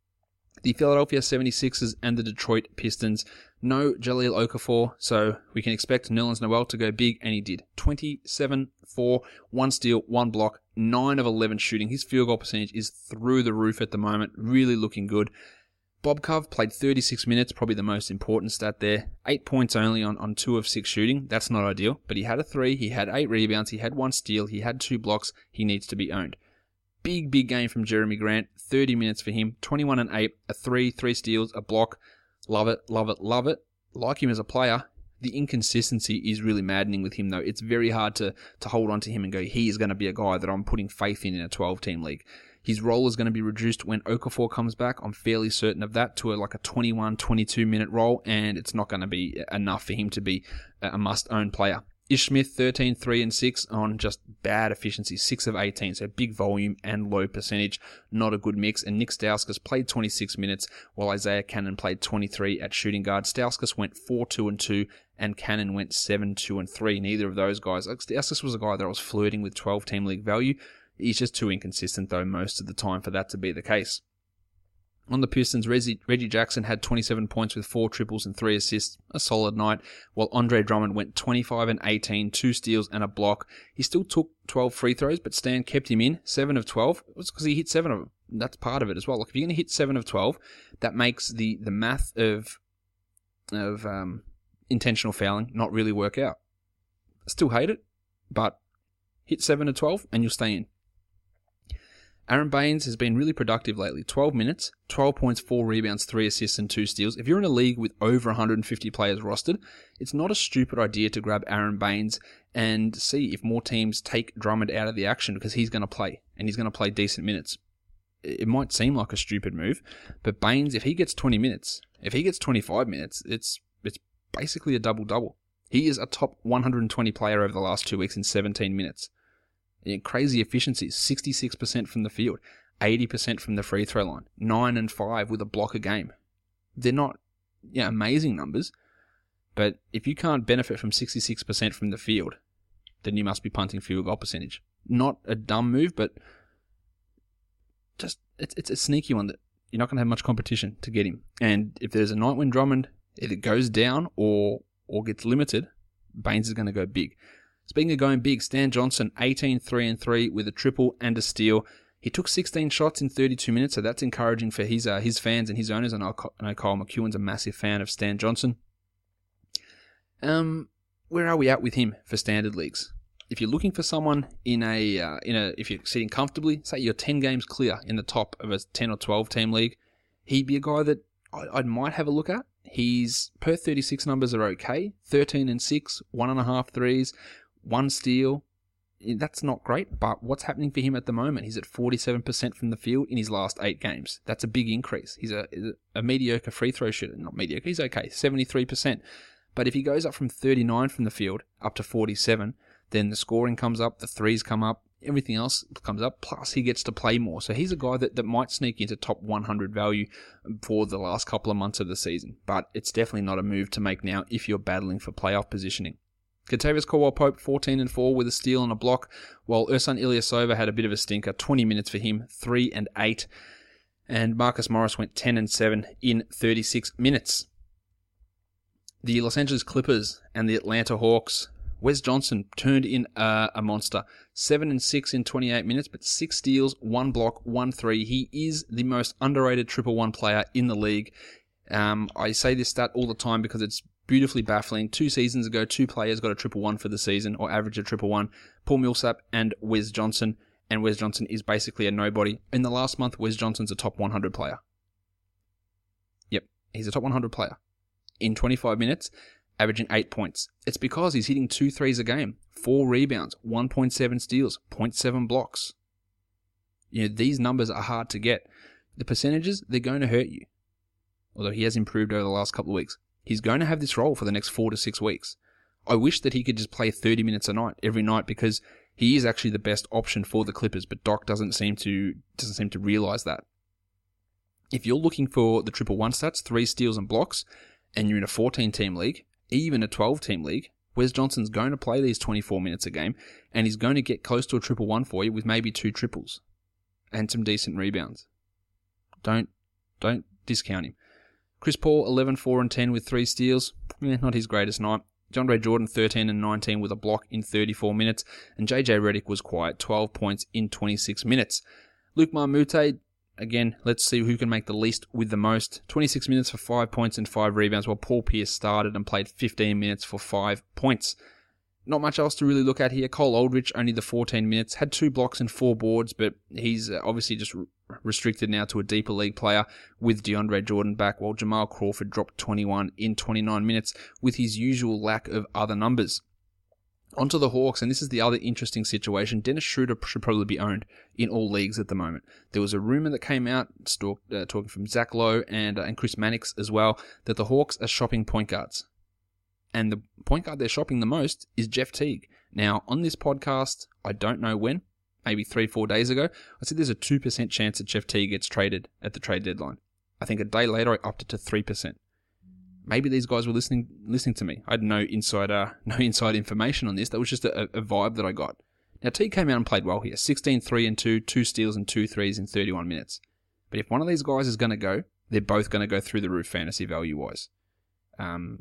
Speaker 1: The Philadelphia seventy-sixers and the Detroit Pistons, no Jahlil Okafor, so we can expect Nerlens Noel to go big, and he did. twenty-seven, four, one steal, one block, nine of eleven shooting. His field goal percentage is through the roof at the moment, really looking good. Bob Cove played thirty-six minutes, probably the most important stat there. Eight points only on, on two of six shooting. That's not ideal, but he had a three, he had eight rebounds, he had one steal, he had two blocks. He needs to be owned. Big, big game from Jeremy Grant. thirty minutes for him. twenty-one and eight, a three, three steals, a block. Love it, love it, love it. Like him as a player. The inconsistency is really maddening with him, though. It's very hard to, to hold on to him and go, he is going to be a guy that I'm putting faith in in a twelve-team league. His role is going to be reduced when Okafor comes back. I'm fairly certain of that, to a, like a twenty-one, twenty-two minute role, and it's not going to be enough for him to be a must-own player. Ish Smith, thirteen, three, and six on just bad efficiency, six of eighteen, so big volume and low percentage, not a good mix. And Nick Stauskas played twenty-six minutes, while Isaiah Cannon played twenty-three at shooting guard. Stauskas went four, two, and two, and Cannon went seven, two, and three. Neither of those guys. Stauskas was a guy that I was flirting with twelve-team league value. He's just too inconsistent, though, most of the time for that to be the case. On the Pistons, Reggie, Reggie Jackson had twenty-seven points with four triples and three assists, a solid night, while Andre Drummond went twenty-five and eighteen, two steals and a block. He still took twelve free throws, but Stan kept him in, seven of twelve. It was because he hit seven of them. That's part of it as well. Like, if you're going to hit seven of twelve, that makes the, the math of, of um, intentional fouling not really work out. I still hate it, but hit seven of twelve and you'll stay in. Aaron Baines has been really productive lately. twelve minutes, twelve points, four rebounds, three assists, and two steals. If you're in a league with over one hundred fifty players rostered, it's not a stupid idea to grab Aaron Baines and see if more teams take Drummond out of the action, because he's going to play, and he's going to play decent minutes. It might seem like a stupid move, but Baines, if he gets twenty minutes, if he gets twenty-five minutes, it's it's basically a double-double. He is a top one hundred twenty player over the last two weeks in seventeen minutes. Crazy efficiency, sixty-six percent from the field, eighty percent from the free throw line, nine and five with a block a game. They're not, you know, amazing numbers, but if you can't benefit from sixty-six percent from the field, then you must be punting field goal percentage. Not a dumb move, but just it's it's a sneaky one that you're not going to have much competition to get him. And if there's a night when Drummond either goes down or or gets limited, Baines is going to go big. Speaking of going big, Stan Johnson, eighteen, three and three with a triple and a steal. He took sixteen shots in thirty-two minutes, so that's encouraging for his uh, his fans and his owners. I know Kyle McEwen's a massive fan of Stan Johnson. Um, where are we at with him for standard leagues? If you're looking for someone in a uh, in a if you're sitting comfortably, say you're ten games clear in the top of a ten or twelve team league, he'd be a guy that I, I might have a look at. His per thirty-six numbers are okay, thirteen and six, one and a half threes, one steal. That's not great, but what's happening for him at the moment? He's at forty-seven percent from the field in his last eight games. That's a big increase. He's a, a mediocre free throw shooter. Not mediocre, he's okay, seventy-three percent. But if he goes up from thirty-nine from the field up to forty-seven, then the scoring comes up, the threes come up, everything else comes up, plus he gets to play more. So he's a guy that, that might sneak into top one hundred value for the last couple of months of the season. But it's definitely not a move to make now if you're battling for playoff positioning. Kentavious Caldwell-Pope, fourteen and four with a steal and a block, while Ersan Ilyasova had a bit of a stinker, twenty minutes for him, three and eight. And Marcus Morris went ten and seven in thirty-six minutes. The Los Angeles Clippers and the Atlanta Hawks, Wes Johnson turned in uh, a monster, seven and six in twenty-eight minutes, but six steals, one block, one three. He is the most underrated triple one player in the league. Um, I say this stat all the time because it's beautifully baffling. Two seasons ago, two players got a triple one for the season, or averaged a triple one. Paul Millsap and Wes Johnson, and Wes Johnson is basically a nobody. In the last month, Wes Johnson's a top one hundred player. Yep, he's a top one hundred player. In twenty-five minutes, averaging eight points. It's because he's hitting two threes a game, four rebounds, one point seven steals, zero point seven blocks. You know, these numbers are hard to get. The percentages, they're going to hurt you. Although he has improved over the last couple of weeks. He's going to have this role for the next four to six weeks. I wish that he could just play thirty minutes a night, every night, because he is actually the best option for the Clippers, but Doc doesn't seem to doesn't seem to realize that. If you're looking for the triple one stats, three steals and blocks, and you're in a fourteen-team league, even a twelve-team league, Wes Johnson's going to play these twenty-four minutes a game, and he's going to get close to a triple one for you with maybe two triples and some decent rebounds. Don't don't discount him. Chris Paul, eleven, four and ten with three steals. Eh, not his greatest night. DeAndre Jordan, thirteen and nineteen with a block in thirty-four minutes. And J J Redick was quiet, twelve points in twenty-six minutes. Luke Marmute, again, let's see who can make the least with the most. twenty-six minutes for five points and five rebounds, while Paul Pierce started and played fifteen minutes for five points. Not much else to really look at here. Cole Aldrich, only the fourteen minutes, had two blocks and four boards, but he's obviously just restricted now to a deeper league player with DeAndre Jordan back, while Jamal Crawford dropped twenty-one in twenty-nine minutes with his usual lack of other numbers. Onto the Hawks, and this is the other interesting situation. Dennis Schroeder should probably be owned in all leagues at the moment. There was a rumor that came out, stalked, uh, talking from Zach Lowe and, uh, and Chris Mannix as well, that the Hawks are shopping point guards. And the point guard they're shopping the most is Jeff Teague. Now, on this podcast, I don't know when, maybe three, four days ago, I said there's a two percent chance that Jeff Teague gets traded at the trade deadline. I think a day later, I upped it to three percent. Maybe these guys were listening listening to me. I had no inside, uh, no inside information on this. That was just a, a vibe that I got. Now, Teague came out and played well here. sixteen, three and two, two steals and two threes in thirty-one minutes. But if one of these guys is going to go, they're both going to go through the roof fantasy value-wise. Um...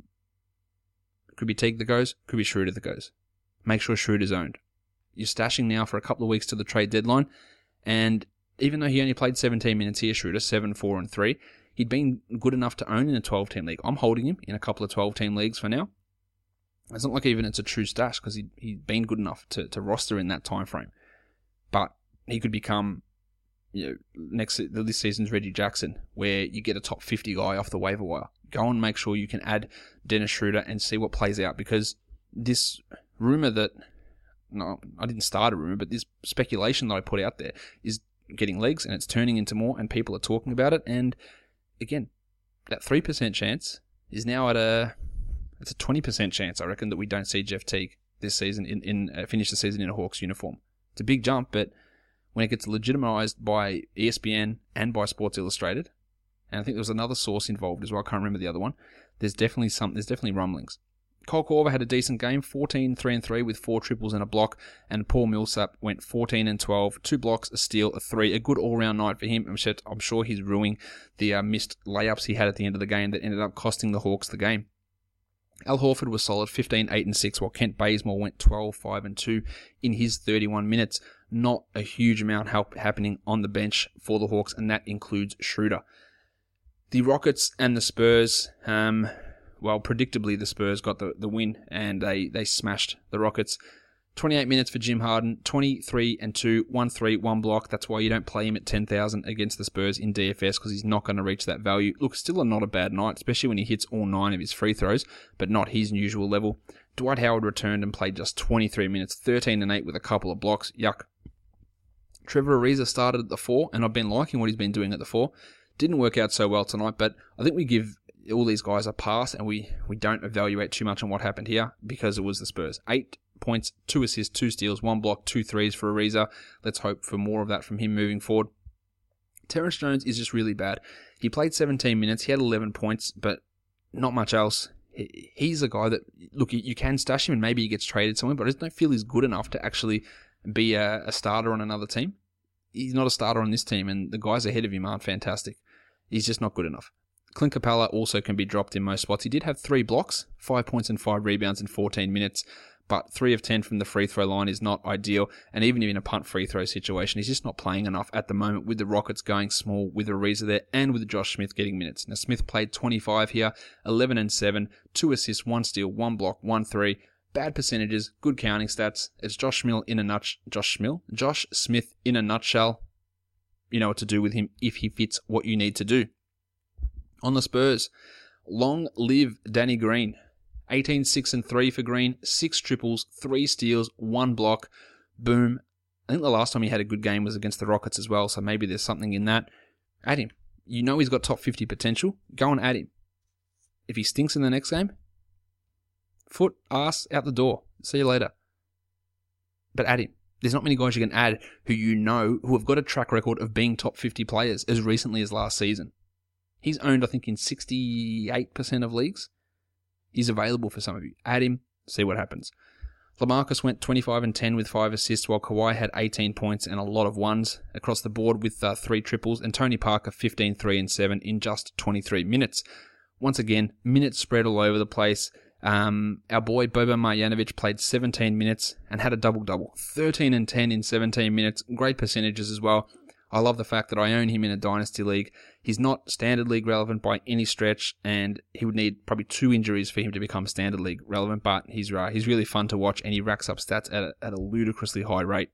Speaker 1: Could be Teague that goes, could be Schroeder that goes. Make sure Schroeder's owned. You're stashing now for a couple of weeks to the trade deadline, and even though he only played seventeen minutes here, Schroeder, seven, four, and three, he'd been good enough to own in a twelve-team league. I'm holding him in a couple of twelve-team leagues for now. It's not like even it's a true stash, because he, he'd been good enough to, to roster in that time frame. But he could become, you know, next this season's Reggie Jackson, where you get a top fifty guy off the waiver wire. Go and make sure you can add Dennis Schroeder and see what plays out, because this rumor that, no, I didn't start a rumor, but this speculation that I put out there is getting legs, and it's turning into more, and people are talking about it. And again, that three percent chance is now at a, it's a twenty percent chance, I reckon, that we don't see Jeff Teague this season in, in uh, finish the season in a Hawks uniform. It's a big jump, but when it gets legitimized by E S P N and by Sports Illustrated, and I think there was another source involved as well, I can't remember the other one, there's definitely some, there's definitely rumblings. Cole Korver had a decent game, fourteen, three and three with four triples and a block, and Paul Millsap went fourteen and twelve, two blocks, a steal, a three. A good all-round night for him. I'm sure, I'm sure he's ruining the uh, missed layups he had at the end of the game that ended up costing the Hawks the game. Al Horford was solid, fifteen, eight and six, while Kent Bazemore went twelve, five and two in his thirty-one minutes. Not a huge amount help happening on the bench for the Hawks, and that includes Schroeder. The Rockets and the Spurs, um, well, predictably the Spurs got the, the win, and they, they smashed the Rockets. twenty-eight minutes for Jim Harden, twenty-three and two, one three, one block. That's why you don't play him at ten thousand against the Spurs in D F S, because he's not going to reach that value. Look, still a not a bad night, especially when he hits all nine of his free throws, but not his usual level. Dwight Howard returned and played just twenty-three minutes, thirteen and eight with a couple of blocks. Yuck. Trevor Ariza started at the four, and I've been liking what he's been doing at the four. Didn't work out so well tonight, but I think we give all these guys a pass, and we, we don't evaluate too much on what happened here, because it was the Spurs. Eight points, two assists, two steals, one block, two threes for Ariza. Let's hope for more of that from him moving forward. Terrence Jones is just really bad. He played seventeen minutes, he had eleven points, but not much else. He's a guy that, look, you can stash him and maybe he gets traded somewhere, but I just don't feel he's good enough to actually be a, a starter on another team. He's not a starter on this team, and the guys ahead of him aren't fantastic. He's just not good enough. Clint Capella also can be dropped in most spots. He did have three blocks, five points and five rebounds in fourteen minutes, but three of ten from the free throw line is not ideal, and even in a punt free throw situation, he's just not playing enough at the moment with the Rockets going small, with Ariza there, and with Josh Smith getting minutes. Now, Smith played twenty-five here, eleven and seven, two assists, one steal, one block, one three. Bad percentages, good counting stats. It's Josh Smith in a nut. Josh Smith? Josh Smith in a nutshell. You know what to do with him if he fits what you need to do. On the Spurs, long live Danny Green. eighteen, six and three for Green, six triples, three steals, one block. Boom. I think the last time he had a good game was against the Rockets as well, so maybe there's something in that. Add him. You know he's got top fifty potential. Go and add him. If he stinks in the next game, foot, ass, out the door. See you later. But add him. There's not many guys you can add who you know who have got a track record of being top fifty players as recently as last season. He's owned, I think, in sixty-eight percent of leagues. He's available for some of you. Add him, see what happens. LaMarcus went twenty-five and ten with five assists, while Kawhi had eighteen points and a lot of ones across the board with uh, three triples, and Tony Parker fifteen, three and seven in just twenty-three minutes. Once again, minutes spread all over the place. Um, our boy Boban Marjanovic played seventeen minutes and had a double-double. thirteen and ten in seventeen minutes. Great percentages as well. I love the fact that I own him in a Dynasty League. He's not Standard League relevant by any stretch, and he would need probably two injuries for him to become Standard League relevant, but he's uh, he's really fun to watch, and he racks up stats at a, at a ludicrously high rate.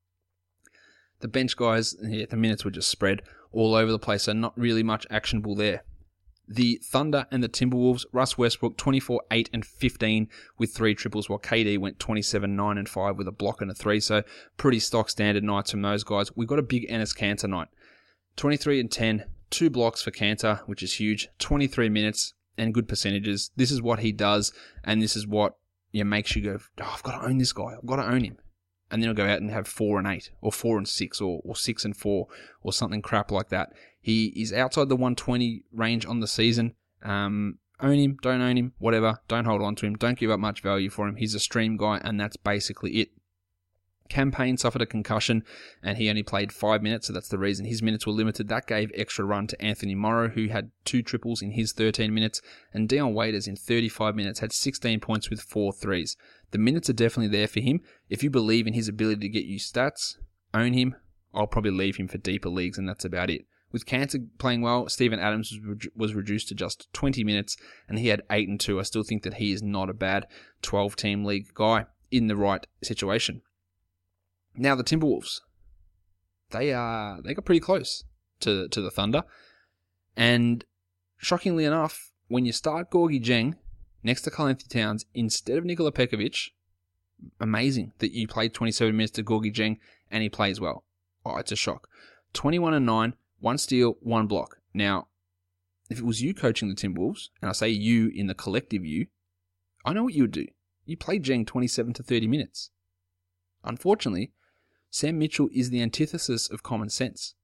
Speaker 1: The bench guys, yeah, the minutes were just spread all over the place, so not really much actionable there. The Thunder and the Timberwolves, Russ Westbrook twenty-four, eight and fifteen with three triples, while K D went twenty-seven, nine and five with a block and a three. So pretty stock standard nights from those guys. We've got a big Enes Kanter night. twenty-three and ten, two blocks for Kanter, which is huge. twenty-three minutes and good percentages. This is what he does, and this is what you know, makes you go, oh, I've got to own this guy. I've got to own him. And then he'll go out and have four and eight, or four and six, or, or six and four, or something crap like that. He is outside the one twenty range on the season. Um, own him, don't own him, whatever. Don't hold on to him. Don't give up much value for him. He's a stream guy, and that's basically it. Cam Payne suffered a concussion, and he only played five minutes, so that's the reason his minutes were limited. That gave extra run to Anthony Morrow, who had two triples in his thirteen minutes, and Dion Waiters in thirty-five minutes had sixteen points with four threes. The minutes are definitely there for him. If you believe in his ability to get you stats, own him. I'll probably leave him for deeper leagues, and that's about it. With Kanter playing well, Steven Adams was reduced to just twenty minutes, and he had eight and two. I still think that he is not a bad twelve-team league guy in the right situation. Now the Timberwolves, they are they got pretty close to to the Thunder, and shockingly enough, when you start Gorgie Dieng next to Karl-Anthony Towns instead of Nikola Pekovic, amazing that you played twenty-seven minutes to Gorgie Dieng and he plays well. Oh, it's a shock. twenty-one and nine, one steal, one block. Now, if it was you coaching the Timberwolves, and I say you in the collective you, I know what you would do. You play Dieng twenty-seven to thirty minutes. Unfortunately, Sam Mitchell is the antithesis of common sense.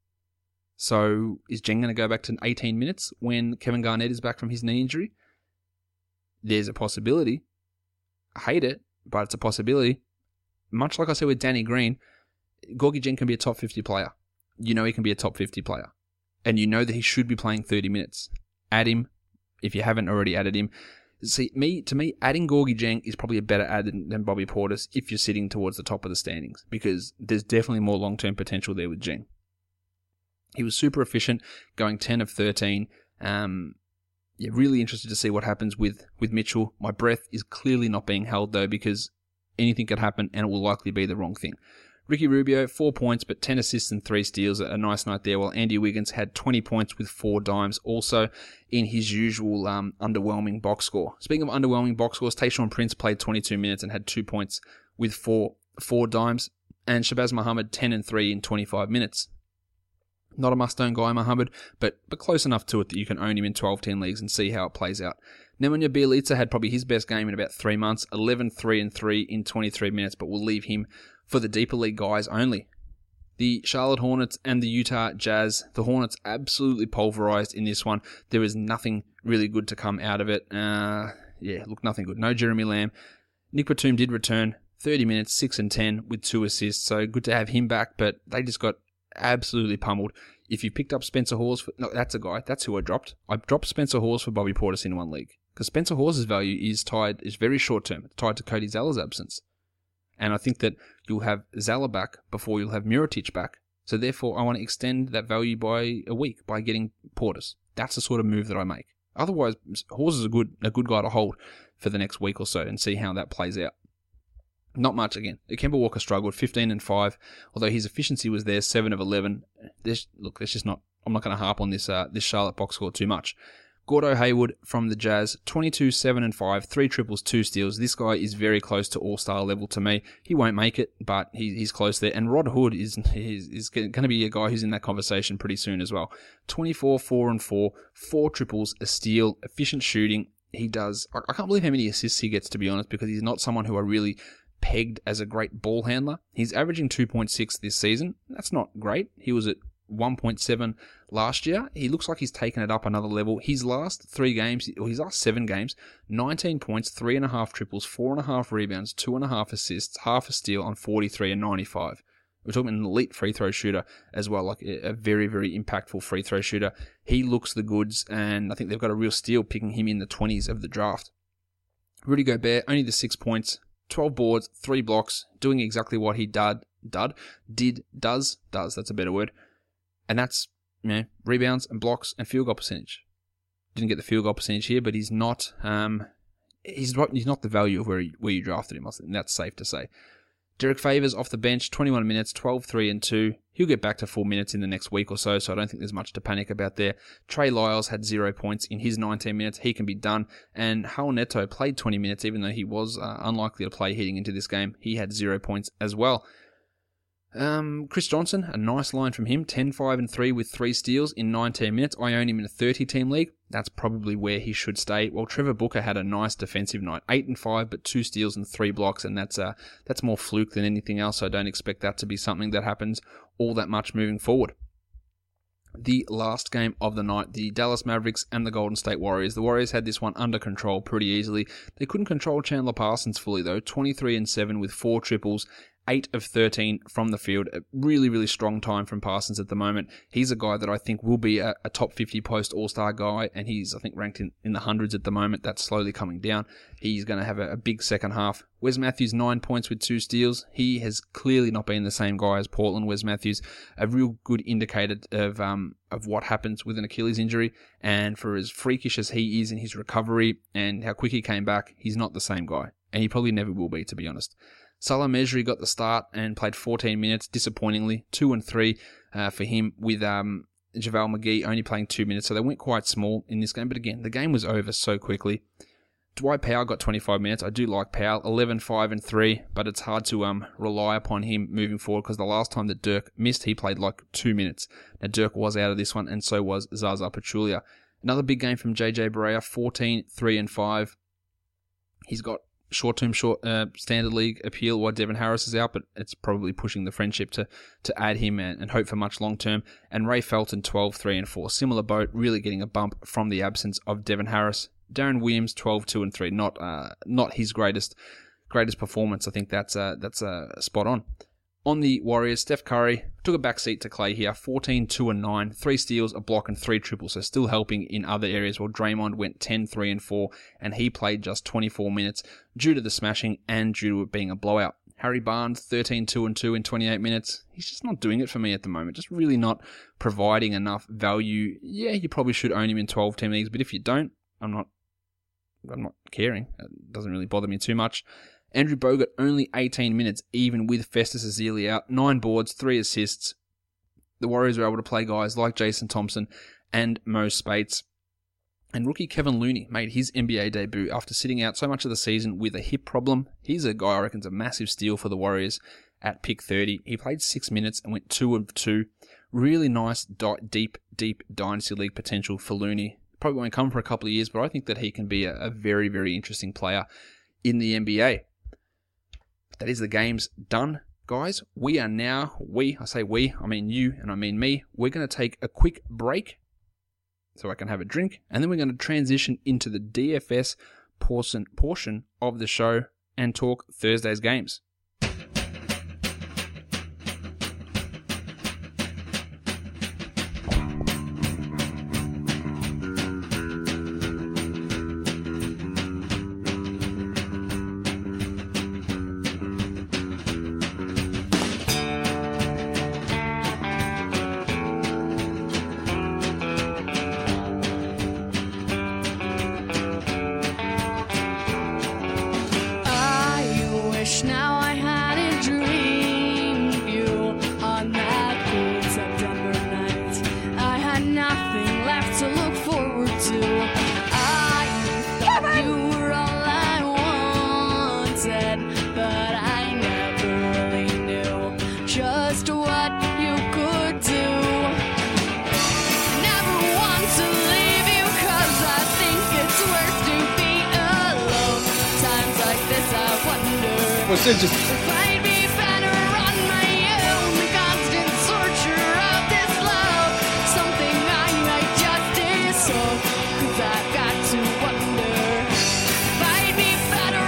Speaker 1: So is Dieng going to go back to eighteen minutes when Kevin Garnett is back from his knee injury? There's a possibility, hate it, but it's a possibility. Much like I said with Danny Green, Gorgie Jeng can be a top fifty player. You know he can be a top fifty player. And you know that he should be playing thirty minutes. Add him, if you haven't already added him. See, me to me, adding Gorgie Jeng is probably a better add than, than Bobby Portis if you're sitting towards the top of the standings, because there's definitely more long-term potential there with Jeng. He was super efficient, going ten of thirteen. Um, yeah, really interested to see what happens with, with Mitchell. My breath is clearly not being held, though, because anything could happen, and it will likely be the wrong thing. Ricky Rubio, four points, but ten assists and three steals. A nice night there, while Andy Wiggins had twenty points with four dimes, also in his usual um, underwhelming box score. Speaking of underwhelming box scores, Tayshaun Prince played twenty-two minutes and had two points with four, four dimes, and Shabazz Muhammad, ten and three in twenty-five minutes. Not a must-own guy, Muhammad, but, but close enough to it that you can own him in twelve-team leagues and see how it plays out. Nemanja Bjelica had probably his best game in about three months, eleven, three and three in twenty-three minutes, but we'll leave him for the deeper league guys only. The Charlotte Hornets and the Utah Jazz. The Hornets absolutely pulverized in this one. There is nothing really good to come out of it. Uh, yeah, look, nothing good. No Jeremy Lamb. Nick Batum did return, thirty minutes, six and ten with two assists, so good to have him back, but they just got absolutely pummeled. If you picked up Spencer Hawes, for, no, that's a guy. That's who I dropped. I dropped Spencer Hawes for Bobby Portis in one league, because Spencer Hawes' value is tied, is very short term. It's tied to Cody Zeller's absence. And I think that you'll have Zeller back before you'll have Mirotic back. So therefore, I want to extend that value by a week by getting Portis. That's the sort of move that I make. Otherwise, Hawes is a good a good guy to hold for the next week or so and see how that plays out. Not much again. Kemba Walker struggled, fifteen and five, although his efficiency was there, seven of eleven. There's, look, there's just not. I'm not going to harp on this uh, this Charlotte box score too much. Gordo Hayward from the Jazz, twenty-two, seven and five, three triples, two steals. This guy is very close to all-star level to me. He won't make it, but he, he's close there. And Rod Hood is, is, is going to be a guy who's in that conversation pretty soon as well. twenty-four, four and four, four triples, a steal, efficient shooting. He does. I, I can't believe how many assists he gets, to be honest, because he's not someone who I really pegged as a great ball handler. He's averaging two point six this season. That's not great. He was at one point seven last year. He looks like he's taken it up another level. His last three games, or his last seven games, nineteen points, three and a half triples, four and a half rebounds, two and a half assists, half a steal on forty-three and ninety-five. We're talking an elite free throw shooter as well, like a very, very impactful free throw shooter. He looks the goods, and I think they've got a real steal picking him in the twenties of the draft. Rudy Gobert, only the six points, twelve boards, three blocks, doing exactly what he did, did, did, does, does, that's a better word. And that's, you know, rebounds and blocks and field goal percentage. Didn't get the field goal percentage here, but he's not, um, he's not, he's not the value of where, he, where you drafted him. I think that's safe to say. Derek Favors off the bench, twenty-one minutes, twelve, three and two. He'll get back to full minutes in the next week or so, so I don't think there's much to panic about there. Trey Lyles had zero points in his nineteen minutes. He can be done. And Raul Neto played twenty minutes, even though he was uh, unlikely to play heading into this game. He had zero points as well. Um, Chris Johnson, a nice line from him, ten, five and three with three steals in nineteen minutes. I own him in a thirty-team league. That's probably where he should stay. Well, Trevor Booker had a nice defensive night, eight and five, but two steals and three blocks, and that's uh, that's more fluke than anything else. So I don't expect that to be something that happens all that much moving forward. The last game of the night, the Dallas Mavericks and the Golden State Warriors. The Warriors had this one under control pretty easily. They couldn't control Chandler Parsons fully, though. twenty-three and seven with four triples, eight of thirteen from the field. A really, really strong time from Parsons at the moment. He's a guy that I think will be a, a top fifty post All-Star guy, and he's, I think, ranked in, in the hundreds at the moment. That's slowly coming down. He's going to have a, a big second half. Wes Matthews, nine points with two steals. He has clearly not been the same guy as Portland. Wes Matthews, a real good indicator of um of what happens with an Achilles injury, and for as freakish as he is in his recovery and how quick he came back, he's not the same guy, and he probably never will be, to be honest. Salah Mejri got the start and played fourteen minutes, disappointingly, two and three uh, for him, with um, JaVale McGee only playing two minutes, so they went quite small in this game. But again, the game was over so quickly. Dwight Powell got twenty-five minutes. I do like Powell, eleven, five and three, but it's hard to um rely upon him moving forward because the last time that Dirk missed, he played like two minutes. Now, Dirk was out of this one, and so was Zaza Pachulia. Another big game from J J Barea, fourteen, three and five. He's got short-term short uh, standard league appeal while Devin Harris is out, but it's probably pushing the friendship to to add him and, and hope for much long-term. And Ray Felton, twelve, three and four. Similar boat, really getting a bump from the absence of Devin Harris. Darren Williams, twelve, two, and three. Not uh, not his greatest greatest performance. I think that's uh, that's uh, spot on. On the Warriors, Steph Curry took a back seat to Clay here, fourteen, two, and nine, three steals, a block, and three triples, so still helping in other areas, while Draymond went ten, three, and four, and he played just twenty-four minutes due to the smashing and due to it being a blowout. Harry Barnes, thirteen, two, and two in twenty-eight minutes. He's just not doing it for me at the moment, just really not providing enough value. Yeah, you probably should own him in twelve-team leagues, but if you don't, I'm not, I'm not caring. It doesn't really bother me too much. Andrew Bogut, only eighteen minutes, even with Festus Ezeli out. Nine boards, three assists. The Warriors were able to play guys like Jason Thompson and Mo Spates. And rookie Kevin Looney made his N B A debut after sitting out so much of the season with a hip problem. He's a guy I reckon is a massive steal for the Warriors at pick thirty. He played six minutes and went two of two. Really nice, deep, deep Dynasty League potential for Looney. Probably won't come for a couple of years, but I think that he can be a, a very, very interesting player in the N B A. That is the games done, guys. We are now, we, I say we, I mean you, and I mean me, we're going to take a quick break so I can have a drink, and then we're going to transition into the D F S portion, portion of the show and talk Thursday's games.
Speaker 3: Now I had a dream of you on that cold September night. I had nothing left to look forward to. I thought you were all I wanted, but I never really knew just what you could do. Never want to leave you, cause I think it's worth to be alone. Times like this I wonder
Speaker 1: What's it just...
Speaker 3: if I'd be better on my own. The constant torture of this love, something I might just disown. Cause I've got to wonder if I'd be better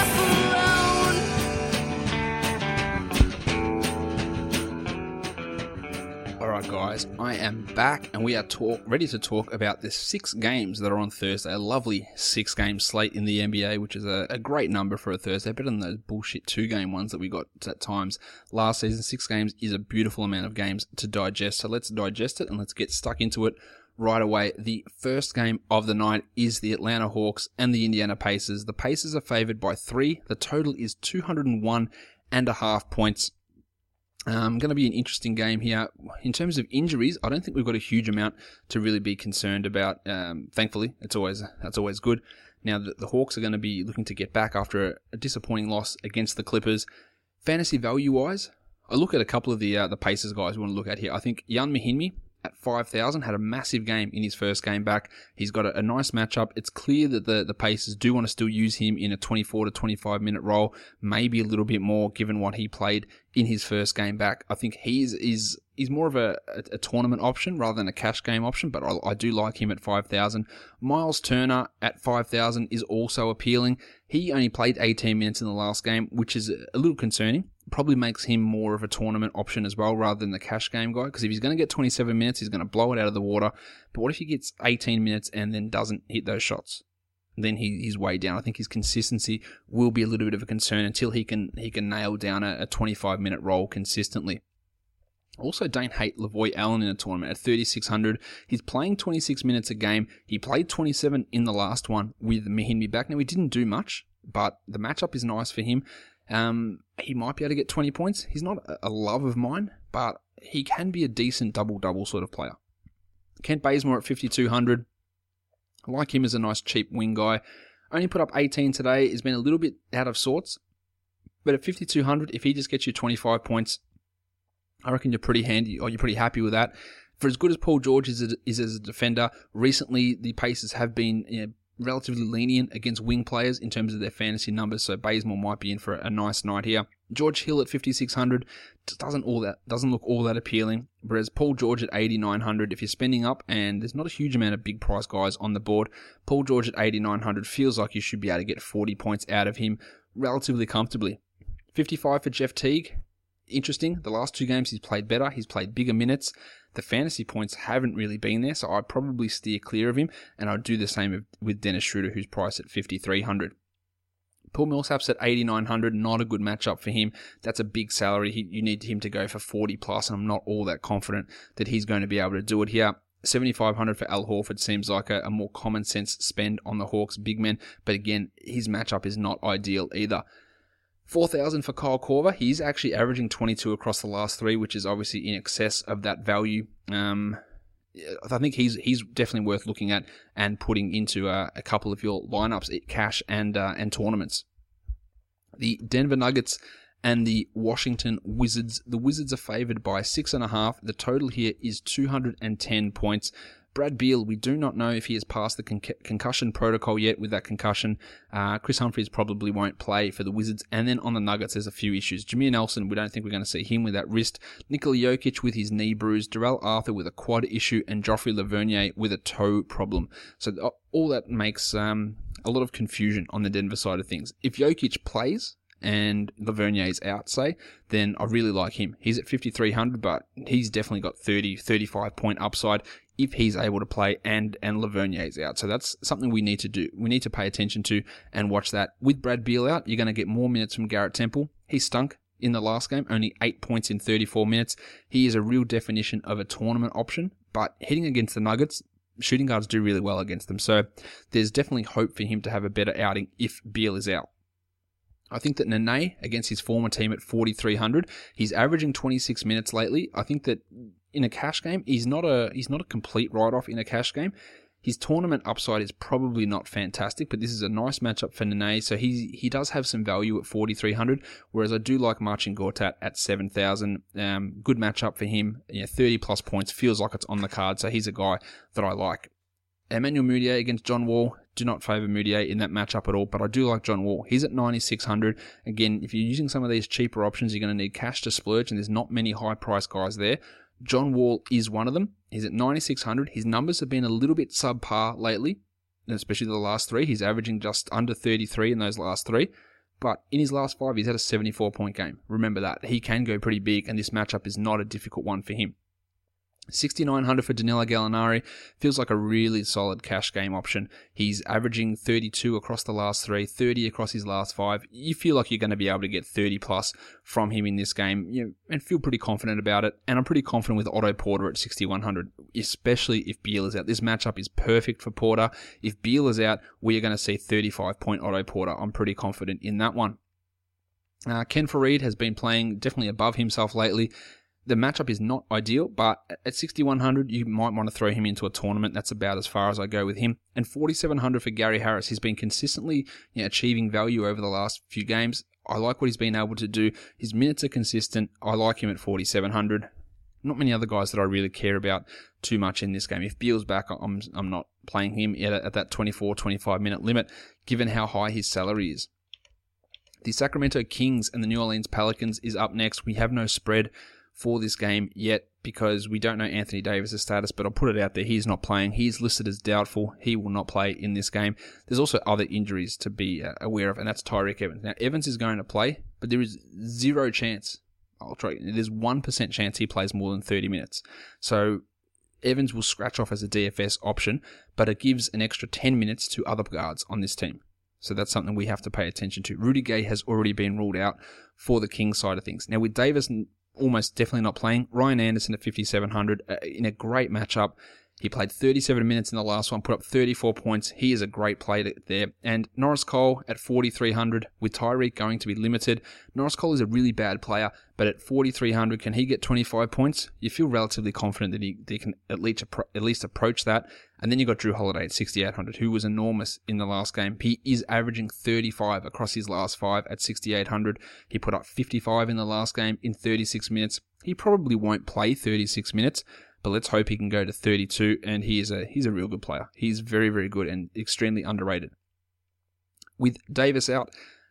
Speaker 3: off alone.
Speaker 1: Alright guys, I am back and we are talk ready to talk about the six games that are on Thursday. A lovely six game slate in the N B A, which is a, a great number for a Thursday, better than those bullshit two game ones that we got at times last season. Six games is a beautiful amount of games to digest, so let's digest it and let's get stuck into it right away. The first game of the night is the Atlanta Hawks and the Indiana Pacers. The Pacers are favored by three. The total is two hundred one and a half points. Um, going to be an interesting game here. In terms of injuries, I don't think we've got a huge amount to really be concerned about. Um, thankfully, it's always that's always good. Now, the, the Hawks are going to be looking to get back after a, a disappointing loss against the Clippers. Fantasy value-wise, I look at a couple of the uh, the Pacers guys we want to look at here. I think Jan Mahinmi at five thousand had a massive game in his first game back. He's got a, a nice matchup. It's clear that the, the Pacers do want to still use him in a twenty-four to twenty-five minute role, maybe a little bit more given what he played in his first game back. I think he's is is more of a, a, a tournament option rather than a cash game option, but I, I do like him at five thousand. Miles Turner at five thousand is also appealing. He only played eighteen minutes in the last game, which is a little concerning. Probably makes him more of a tournament option as well rather than the cash game guy, because if he's going to get twenty-seven minutes, he's going to blow it out of the water. But what if he gets eighteen minutes and then doesn't hit those shots? Then he, he's way down. I think his consistency will be a little bit of a concern until he can he can nail down a, a twenty-five minute role consistently. Also, don't hate Lavoy Allen in a tournament at thirty-six hundred. He's playing twenty-six minutes a game. He played twenty-seven in the last one with Mahinmi back. Now, he didn't do much, but the matchup is nice for him. Um, he might be able to get twenty points. He's not a love of mine, but he can be a decent double-double sort of player. Kent Bazemore at fifty-two hundred. I like him as a nice cheap wing guy. Only put up eighteen today. He's been a little bit out of sorts. But at fifty-two hundred, if he just gets you twenty-five points, I reckon you're pretty handy, or you're pretty happy with that. For as good as Paul George is, a, is as a defender, recently the Pacers have been you know, relatively lenient against wing players in terms of their fantasy numbers, so Bazemore might be in for a nice night here. George Hill at fifty-six hundred just doesn't all that doesn't look all that appealing. Whereas Paul George at eighty-nine hundred, if you're spending up and there's not a huge amount of big price guys on the board, Paul George at eighty-nine hundred feels like you should be able to get forty points out of him relatively comfortably. fifty-five for Jeff Teague. Interesting. The last two games he's played better. He's played bigger minutes. The fantasy points haven't really been there, so I'd probably steer clear of him, and I'd do the same with Dennis Schroeder, who's priced at fifty-three hundred. Paul Millsap's at eighty-nine hundred, not a good matchup for him. That's a big salary. He, you need him to go for forty plus, and I'm not all that confident that he's going to be able to do it here. seventy-five hundred for Al Horford seems like a, a more common sense spend on the Hawks big men, but again, his matchup is not ideal either. four thousand for Kyle Korver. He's actually averaging twenty-two across the last three, which is obviously in excess of that value. Um, I think he's he's definitely worth looking at and putting into a, a couple of your lineups, cash and uh, and tournaments. The Denver Nuggets and the Washington Wizards. The Wizards are favored by six and a half. The total here is two hundred ten points. Brad Beal, we do not know if he has passed the con- concussion protocol yet with that concussion. Uh, Chris Humphries probably won't play for the Wizards. And then on the Nuggets, there's a few issues. Jameer Nelson, we don't think we're going to see him with that wrist. Nikola Jokic with his knee bruise. Darrell Arthur with a quad issue. And Joffrey Lavernier with a toe problem. So all that makes um, a lot of confusion on the Denver side of things. If Jokic plays and Lavernier is out, say, then I really like him. He's at fifty-three hundred, but he's definitely got thirty, thirty-five point upside if he's able to play and, and Lavernier is out. So that's something we need to do. We need to pay attention to and watch that. With Brad Beal out, you're going to get more minutes from Garrett Temple. He stunk in the last game, only eight points in thirty-four minutes. He is a real definition of a tournament option, but hitting against the Nuggets, shooting guards do really well against them. So there's definitely hope for him to have a better outing if Beal is out. I think that Nene against his former team at forty-three hundred, he's averaging twenty-six minutes lately. I think that in a cash game, he's not a he's not a complete write-off in a cash game. His tournament upside is probably not fantastic, but this is a nice matchup for Nene, so he he does have some value at forty-three hundred, whereas I do like Marcin Gortat at seven thousand. Um, good matchup for him. Yeah, thirty plus points, feels like it's on the card, so he's a guy that I like. Emmanuel Mudiay against John Wall. Do not favour Mudiay in that matchup at all, but I do like John Wall. He's at ninety-six hundred. Again, if you're using some of these cheaper options, you're going to need cash to splurge, and there's not many high-priced guys there. John Wall is one of them. He's at ninety-six hundred. His numbers have been a little bit subpar lately, especially the last three. He's averaging just under thirty-three in those last three. But in his last five, he's had a seventy-four point game. Remember that. He can go pretty big, and this matchup is not a difficult one for him. sixty-nine hundred for Danilo Gallinari. Feels like a really solid cash game option. He's averaging thirty-two across the last three, thirty across his last five. You feel like you're going to be able to get thirty plus from him in this game, you know, and feel pretty confident about it. And I'm pretty confident with Otto Porter at sixty-one hundred, especially if Beal is out. This matchup is perfect for Porter. If Beal is out, we are going to see thirty-five point Otto Porter. I'm pretty confident in that one. Uh, Ken Fareed has been playing definitely above himself lately. The matchup is not ideal, but at sixty-one hundred, you might want to throw him into a tournament. That's about as far as I go with him. And forty-seven hundred for Gary Harris. He's been consistently you know, achieving value over the last few games. I like what he's been able to do. His minutes are consistent. I like him at forty-seven hundred. Not many other guys that I really care about too much in this game. If Beal's back, I'm I'm not playing him at, at that twenty-four, twenty-five minute limit, given how high his salary is. The Sacramento Kings and the New Orleans Pelicans is up next. We have no spread for this game yet because we don't know Anthony Davis' status, but I'll put it out there. He's not playing. He's listed as doubtful. He will not play in this game. There's also other injuries to be uh, aware of, and that's Tyreke Evans. Now, Evans is going to play, but there is zero chance. I'll try. There's one percent chance he plays more than thirty minutes. So Evans will scratch off as a D F S option, but it gives an extra ten minutes to other guards on this team. So that's something we have to pay attention to. Rudy Gay has already been ruled out for the Kings side of things. Now, with Davis almost definitely not playing, Ryan Anderson at fifty-seven hundred uh, in a great matchup. He played thirty-seven minutes in the last one, put up thirty-four points. He is a great player there. And Norris Cole at forty-three hundred with Tyreek going to be limited. Norris Cole is a really bad player, but at forty-three hundred, can he get twenty-five points? You feel relatively confident that he, that he can at least, at least approach that. And then you got Drew Holiday at sixty-eight hundred, who was enormous in the last game. He is averaging thirty-five across his last five at sixty-eight hundred. He put up fifty-five in the last game in thirty-six minutes. He probably won't play thirty-six minutes, but let's hope he can go to thirty-two, and he is a he's a real good player. He's very, very good and extremely underrated. With Davis out,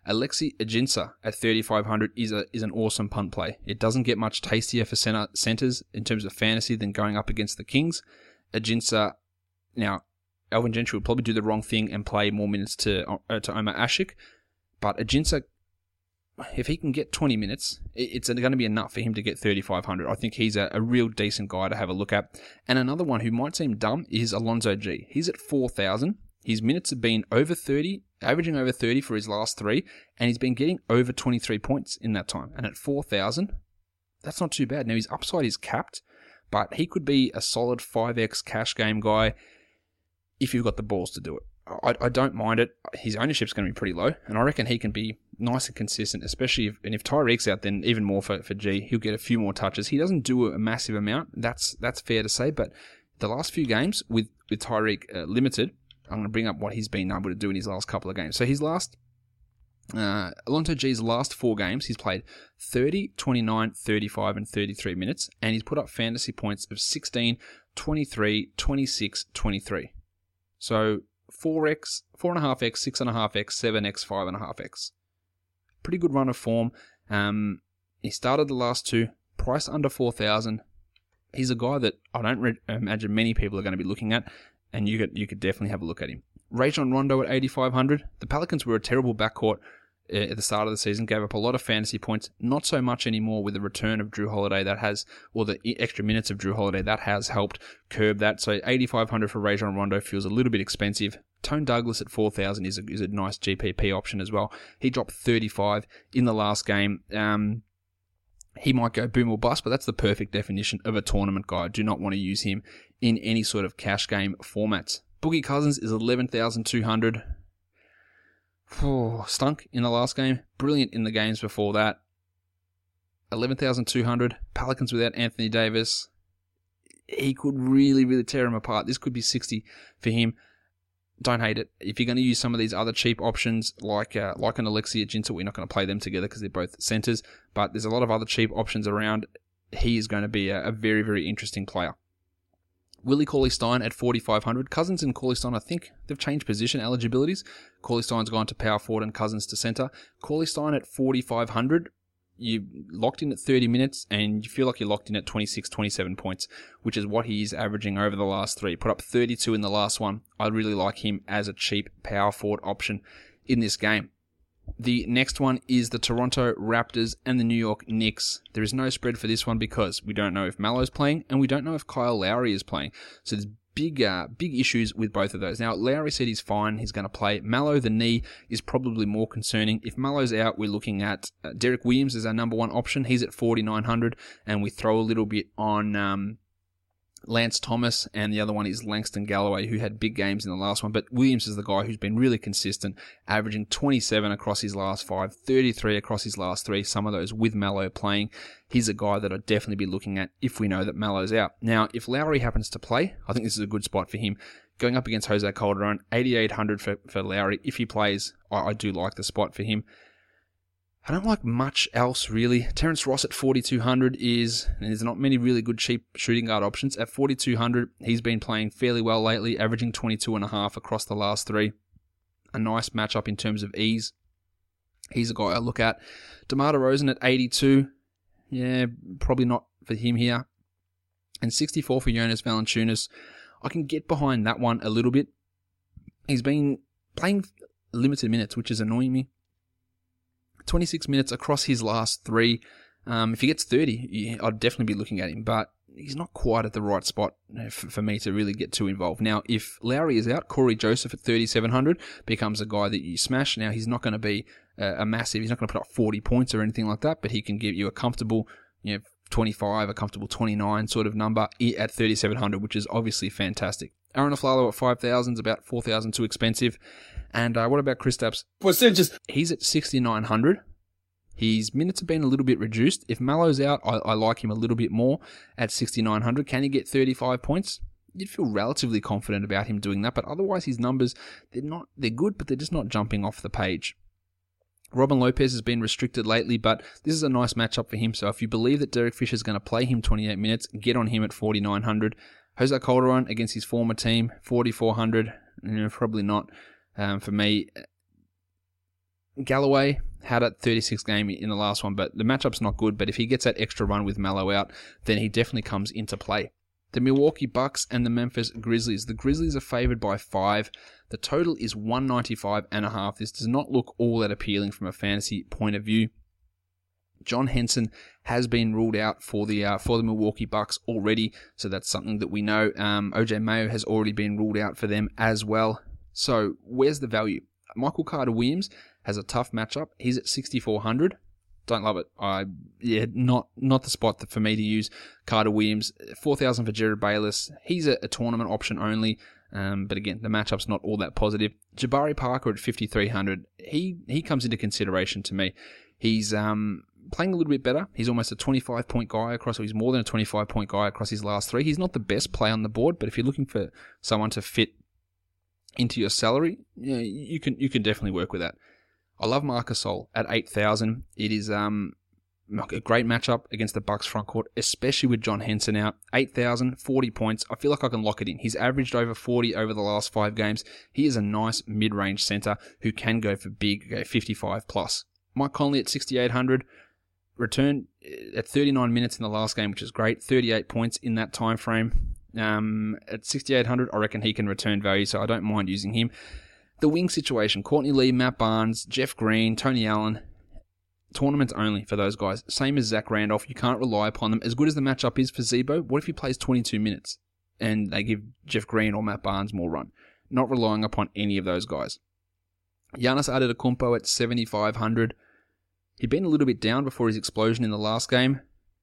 Speaker 1: Alexi Ajinça at thirty-five hundred is a is an awesome punt play. It doesn't get much tastier for center, centers in terms of fantasy than going up against the Kings. Ajinça, now, Alvin Gentry would probably do the wrong thing and play more minutes to uh, to Omar Ashik, but Ajinça, if he can get twenty minutes, it's going to be enough for him to get thirty-five hundred. I think he's a, a real decent guy to have a look at. And another one who might seem dumb is Alonzo G. He's at four thousand. His minutes have been over thirty, averaging over thirty for his last three, and he's been getting over twenty-three points in that time. And at four thousand, that's not too bad. Now, his upside is capped, but he could be a solid five x cash game guy if you've got the balls to do it. I, I don't mind it. His ownership's going to be pretty low, and I reckon he can be nice and consistent, especially if, and if Tyreek's out, then even more for, for G. He'll get a few more touches. He doesn't do a massive amount. That's that's fair to say, but the last few games with, with Tyreek uh, limited, I'm going to bring up what he's been able to do in his last couple of games. So his last, uh, Alonzo G's last four games, he's played thirty, twenty-nine, thirty-five, and thirty-three minutes, and he's put up fantasy points of sixteen, twenty-three, twenty-six, twenty-three. So four x, four point five x, six point five x, seven x, five point five x. Pretty good run of form. Um, he started the last two, priced under four thousand. He's a guy that I don't re- imagine many people are going to be looking at, and you could you could definitely have a look at him. Rajon Rondo at eighty-five hundred. The Pelicans were a terrible backcourt uh, at the start of the season, gave up a lot of fantasy points. Not so much anymore with the return of Drew Holiday. That has, or the extra minutes of Drew Holiday, that has helped curb that. So eighty-five hundred for Rajon Rondo feels a little bit expensive. Tone Douglas at four thousand is a, is a nice G P P option as well. He dropped thirty-five in the last game. Um, he might go boom or bust, but that's the perfect definition of a tournament guy. Do not want to use him in any sort of cash game formats. Boogie Cousins is eleven thousand two hundred. Oh, stunk in the last game. Brilliant in the games before that. eleven thousand two hundred. Pelicans without Anthony Davis. He could really, really tear him apart. This could be sixty for him. Don't hate it. If you're going to use some of these other cheap options, like uh, like an Alexi Ajinça, we're not going to play them together because they're both centers, but there's a lot of other cheap options around. He is going to be a, a very, very interesting player. Willie Cauley-Stein at forty-five hundred. Cousins and Cauley-Stein, I think they've changed position eligibilities. Cauley-Stein's gone to power forward and Cousins to center. Cauley-Stein at forty-five hundred. You locked in at thirty minutes and you feel like you're locked in at twenty-six, twenty-seven points, which is what he's averaging over the last three. Put up thirty-two in the last one. I really like him as a cheap power forward option in this game. The next one is the Toronto Raptors and the New York Knicks. There is no spread for this one because we don't know if Melo's playing and we don't know if Kyle Lowry is playing. So there's big uh, big issues with both of those. Now, Lowry said he's fine. He's going to play. Melo, the knee, is probably more concerning. If Melo's out, we're looking at uh, Derek Williams as our number one option. He's at forty-nine hundred, and we throw a little bit on Um, Lance Thomas, and the other one is Langston Galloway, who had big games in the last one. But Williams is the guy who's been really consistent, averaging twenty-seven across his last five, thirty-three across his last three, some of those with Melo playing. He's a guy that I'd definitely be looking at if we know that Melo's out. Now, if Lowry happens to play, I think this is a good spot for him. Going up against Jose Calderon, eighty-eight hundred for, for Lowry. If he plays, I, I do like the spot for him. I don't like much else, really. Terrence Ross at forty-two hundred is, and there's not many really good cheap shooting guard options. At forty-two hundred, he's been playing fairly well lately, averaging twenty-two point five across the last three. A nice matchup in terms of ease. He's a guy I look at. DeMar DeRozan at eighty-two. Yeah, probably not for him here. And sixty-four for Jonas Valanciunas. I can get behind that one a little bit. He's been playing limited minutes, which is annoying me. twenty-six minutes across his last three. Um, if he gets thirty, yeah, I'd definitely be looking at him, but he's not quite at the right spot for, for me to really get too involved. Now, if Lowry is out, Corey Joseph at thirty-seven hundred becomes a guy that you smash. Now, he's not going to be a, a massive, he's not going to put up forty points or anything like that, but he can give you a comfortable, you know, twenty-five, a comfortable twenty-nine sort of number at thirty-seven hundred, which is obviously fantastic. Aaron Aflalo at five thousand is about four thousand too expensive. And uh, what about Kristaps?
Speaker 4: Percentages.
Speaker 1: He's at sixty-nine hundred. His minutes have been a little bit reduced. If Melo's out, I, I like him a little bit more at sixty-nine hundred. Can he get thirty-five points? You'd feel relatively confident about him doing that, but otherwise his numbers, they're not, they're good, but they're just not jumping off the page. Robin Lopez has been restricted lately, but this is a nice matchup for him. So if you believe that Derek Fisher is going to play him twenty-eight minutes, get on him at forty-nine hundred. Jose Calderon against his former team, forty-four hundred. You know, probably not um, for me. Galloway had a thirty-six game in the last one, but the matchup's not good. But if he gets that extra run with Mallow out, then he definitely comes into play. The Milwaukee Bucks and the Memphis Grizzlies. The Grizzlies are favored by five. The total is one ninety-five and a half. This does not look all that appealing from a fantasy point of view. John Henson has been ruled out for the uh, for the Milwaukee Bucks already, so that's something that we know. Um, O J Mayo has already been ruled out for them as well. So where's the value? Michael Carter-Williams has a tough matchup. He's at sixty-four hundred. Don't love it. I yeah, not not the spot for me to use Carter-Williams. four thousand for Jared Bayless. He's a, a tournament option only. Um, but again, the matchup's not all that positive. Jabari Parker at fifty-three hundred. He he comes into consideration to me. He's um, playing a little bit better. He's almost a twenty-five point guy across, or he's more than a twenty-five point guy across his last three. He's not the best play on the board, but if you're looking for someone to fit into your salary, you know, you can you can definitely work with that. I love Marc Gasol at eight thousand. It is um, a great matchup against the Bucks front court, especially with John Henson out. eight thousand, forty points. I feel like I can lock it in. He's averaged over forty over the last five games. He is a nice mid-range center who can go for big, go fifty-five plus. Mike Conley at sixty-eight hundred. Returned at thirty-nine minutes in the last game, which is great. thirty-eight points in that time frame. Um, at sixty-eight hundred, I reckon he can return value, so I don't mind using him. The wing situation, Courtney Lee, Matt Barnes, Jeff Green, Tony Allen, tournaments only for those guys. Same as Zach Randolph, you can't rely upon them. As good as the matchup is for Zebo, what if he plays twenty-two minutes and they give Jeff Green or Matt Barnes more run? Not relying upon any of those guys. Giannis Antetokounmpo at seventy-five hundred. He'd been a little bit down before his explosion in the last game.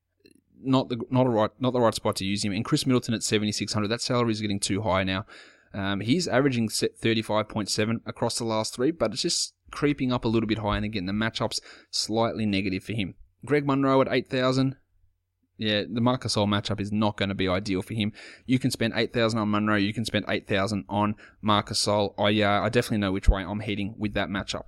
Speaker 1: Not the not a right not the right spot to use him. And Chris Middleton at seventy-six hundred. That salary is getting too high now. Um, he's averaging thirty-five point seven across the last three, but it's just creeping up a little bit high. And again, the matchup's slightly negative for him. Greg Monroe at eight thousand. Yeah, the Marc Gasol matchup is not going to be ideal for him. You can spend eight thousand on Monroe. You can spend eight thousand on Marc Gasol. I, uh, I definitely know which way I'm heading with that matchup.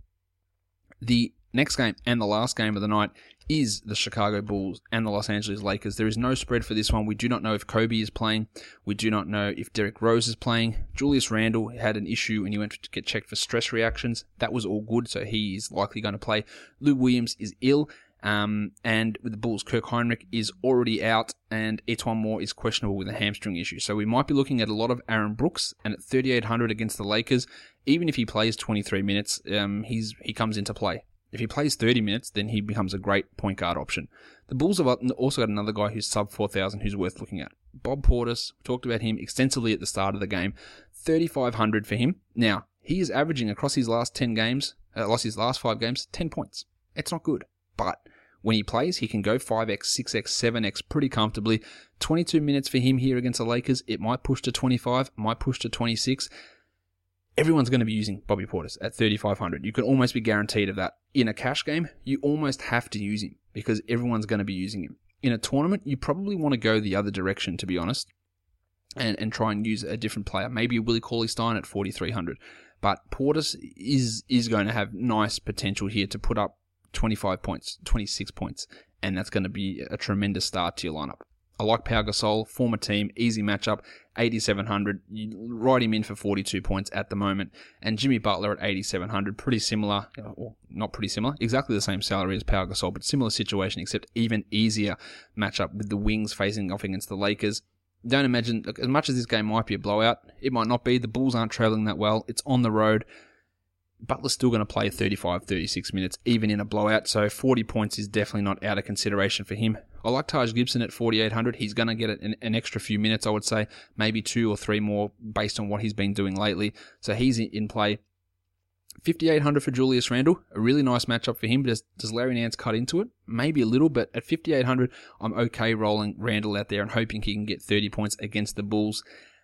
Speaker 1: The next game and the last game of the night is the Chicago Bulls and the Los Angeles Lakers. There is no spread for this one. We do not know if Kobe is playing. We do not know if Derrick Rose is playing. Julius Randle had an issue and he went to get checked for stress reactions. That was all good, so he is likely going to play. Lou Williams is ill. Um, and with the Bulls, Kirk Heinrich is already out, and Etuan Moore is questionable with a hamstring issue. So we might be looking at a lot of Aaron Brooks, and at thirty-eight hundred against the Lakers, even if he plays twenty-three minutes, um, he's he comes into play. If he plays thirty minutes, then he becomes a great point guard option. The Bulls have also got another guy who's sub four thousand who's worth looking at. Bob Portis, we talked about him extensively at the start of the game. thirty-five hundred for him. Now, he is averaging across his last ten games, uh, lost his last five games, ten points. It's not good, but when he plays, he can go five x, six x, seven x pretty comfortably. twenty-two minutes for him here against the Lakers. It might push to twenty-five, might push to twenty-six. Everyone's going to be using Bobby Portis at thirty-five hundred. You can almost be guaranteed of that. In a cash game, you almost have to use him because everyone's going to be using him. In a tournament, you probably want to go the other direction, to be honest, and, and try and use a different player. Maybe a Willie Cauley-Stein at forty-three hundred. But Portis is, is going to have nice potential here to put up twenty-five points, twenty-six points, and that's going to be a tremendous start to your lineup. I like Pau Gasol, former team, easy matchup, eighty-seven hundred. You ride him in for forty-two points at the moment. And Jimmy Butler at eighty-seven hundred, pretty similar, or not pretty similar, exactly the same salary as Pau Gasol, but similar situation, except even easier matchup with the Wings facing off against the Lakers. Don't imagine, as much as this game might be a blowout, it might not be. The Bulls aren't traveling that well. It's on the road. Butler's still going to play thirty-five, thirty-six minutes, even in a blowout, so forty points is definitely not out of consideration for him. I like Taj Gibson at forty-eight hundred. He's going to get an, an extra few minutes, I would say, maybe two or three more based on what he's been doing lately, so he's in play. fifty-eight hundred for Julius Randle, a really nice matchup for him. Does, does Larry Nance cut into it? Maybe a little, but at fifty-eight hundred, I'm okay rolling Randle out there and hoping he can get thirty points against the Bulls.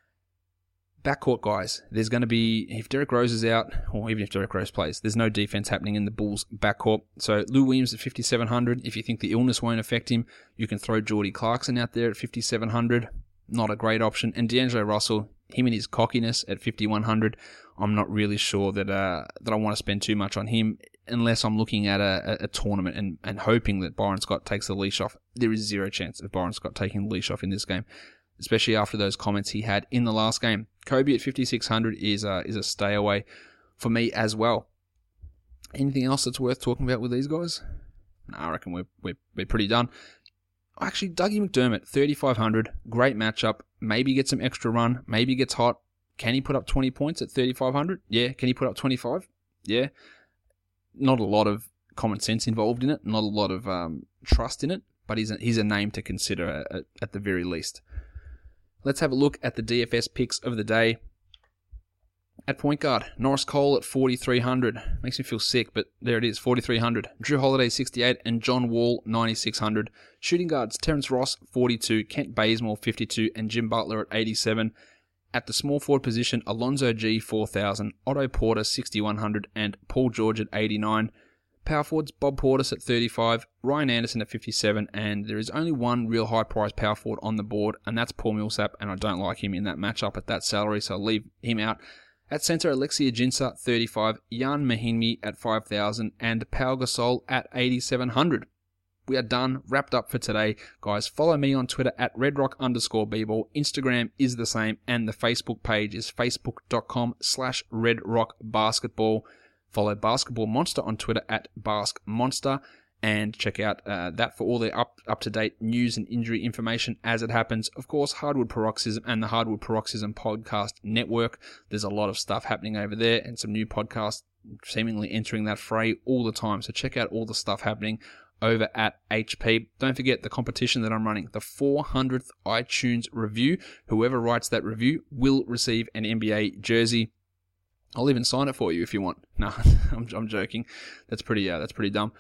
Speaker 1: Backcourt guys, there's going to be, if Derrick Rose is out, or even if Derrick Rose plays, there's no defense happening in the Bulls backcourt. So Lou Williams at fifty-seven hundred. If you think the illness won't affect him, you can throw Jordy Clarkson out there at fifty-seven hundred. Not a great option. And D'Angelo Russell, him and his cockiness at fifty-one hundred. I'm not really sure that uh, that I want to spend too much on him unless I'm looking at a, a, a tournament and, and hoping that Byron Scott takes the leash off. There is zero chance of Byron Scott taking the leash off in this game, especially after those comments he had in the last game. Kobe at fifty-six hundred is a, is a stay away for me as well. Anything else that's worth talking about with these guys? No, I reckon we're, we're, we're pretty done. Actually, Dougie McDermott, thirty-five hundred, great matchup. Maybe gets some extra run. Maybe gets hot. Can he put up twenty points at thirty-five hundred? Yeah. Can he put up twenty-five? Yeah. Not a lot of common sense involved in it. Not a lot of um, trust in it. But he's a, he's a name to consider at, at the very least. Let's have a look at the D F S picks of the day. At point guard, Norris Cole at forty-three hundred. Makes me feel sick, but there it is, forty-three hundred. Drew Holiday, sixty-eight, and John Wall, ninety-six hundred. Shooting guards, Terrence Ross, forty-two, Kent Bazemore, fifty-two, and Jim Butler at eighty-seven. At the small forward position, Alonzo G, four thousand, Otto Porter, sixty-one hundred, and Paul George at eighty-nine. Power forwards, Bob Portis at thirty-five, Ryan Anderson at fifty-seven, and there is only one real high-priced power forward on the board, and that's Paul Millsap, and I don't like him in that matchup at that salary, so I'll leave him out. At center, Alexia Jinsa, thirty-five, Jan Mahinmi at five thousand, and Pau Gasol at eighty-seven hundred. We are done, wrapped up for today. Guys, follow me on Twitter at redrock underscore bball. Instagram is the same, and the Facebook page is facebook.com slash redrockbasketball. Follow Basketball Monster on Twitter at baskmonster. And check out uh, that for all the up, up-to-date news and injury information as it happens. Of course, Hardwood Paroxysm and the Hardwood Paroxysm Podcast Network. There's a lot of stuff happening over there and some new podcasts seemingly entering that fray all the time. So check out all the stuff happening over at H P. Don't forget the competition that I'm running, the four hundredth iTunes review. Whoever writes that review will receive an N B A jersey. I'll even sign it for you if you want. No, I'm, I'm joking. That's pretty, uh, that's pretty dumb.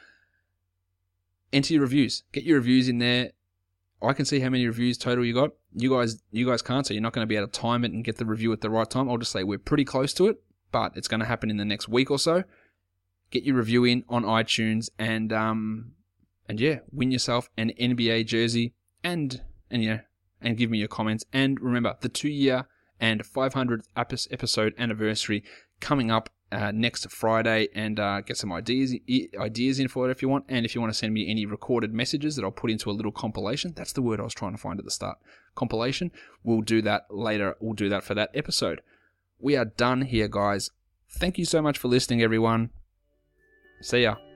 Speaker 1: Enter your reviews. Get your reviews in there. I can see how many reviews total you got. You guys you guys can't, so you're not going to be able to time it and get the review at the right time. I'll just say we're pretty close to it, but it's going to happen in the next week or so. Get your review in on iTunes and um and yeah, win yourself an N B A jersey and and yeah, and give me your comments. And remember, the two-year and five hundredth episode anniversary coming up Uh, next Friday, and uh, get some ideas ideas in for it if you want. And if you want to send me any recorded messages that I'll put into a little compilation, that's the word I was trying to find at the start, compilation, we'll do that later. We'll do that for that episode. We are done here, guys. Thank you so much for listening, everyone. See ya.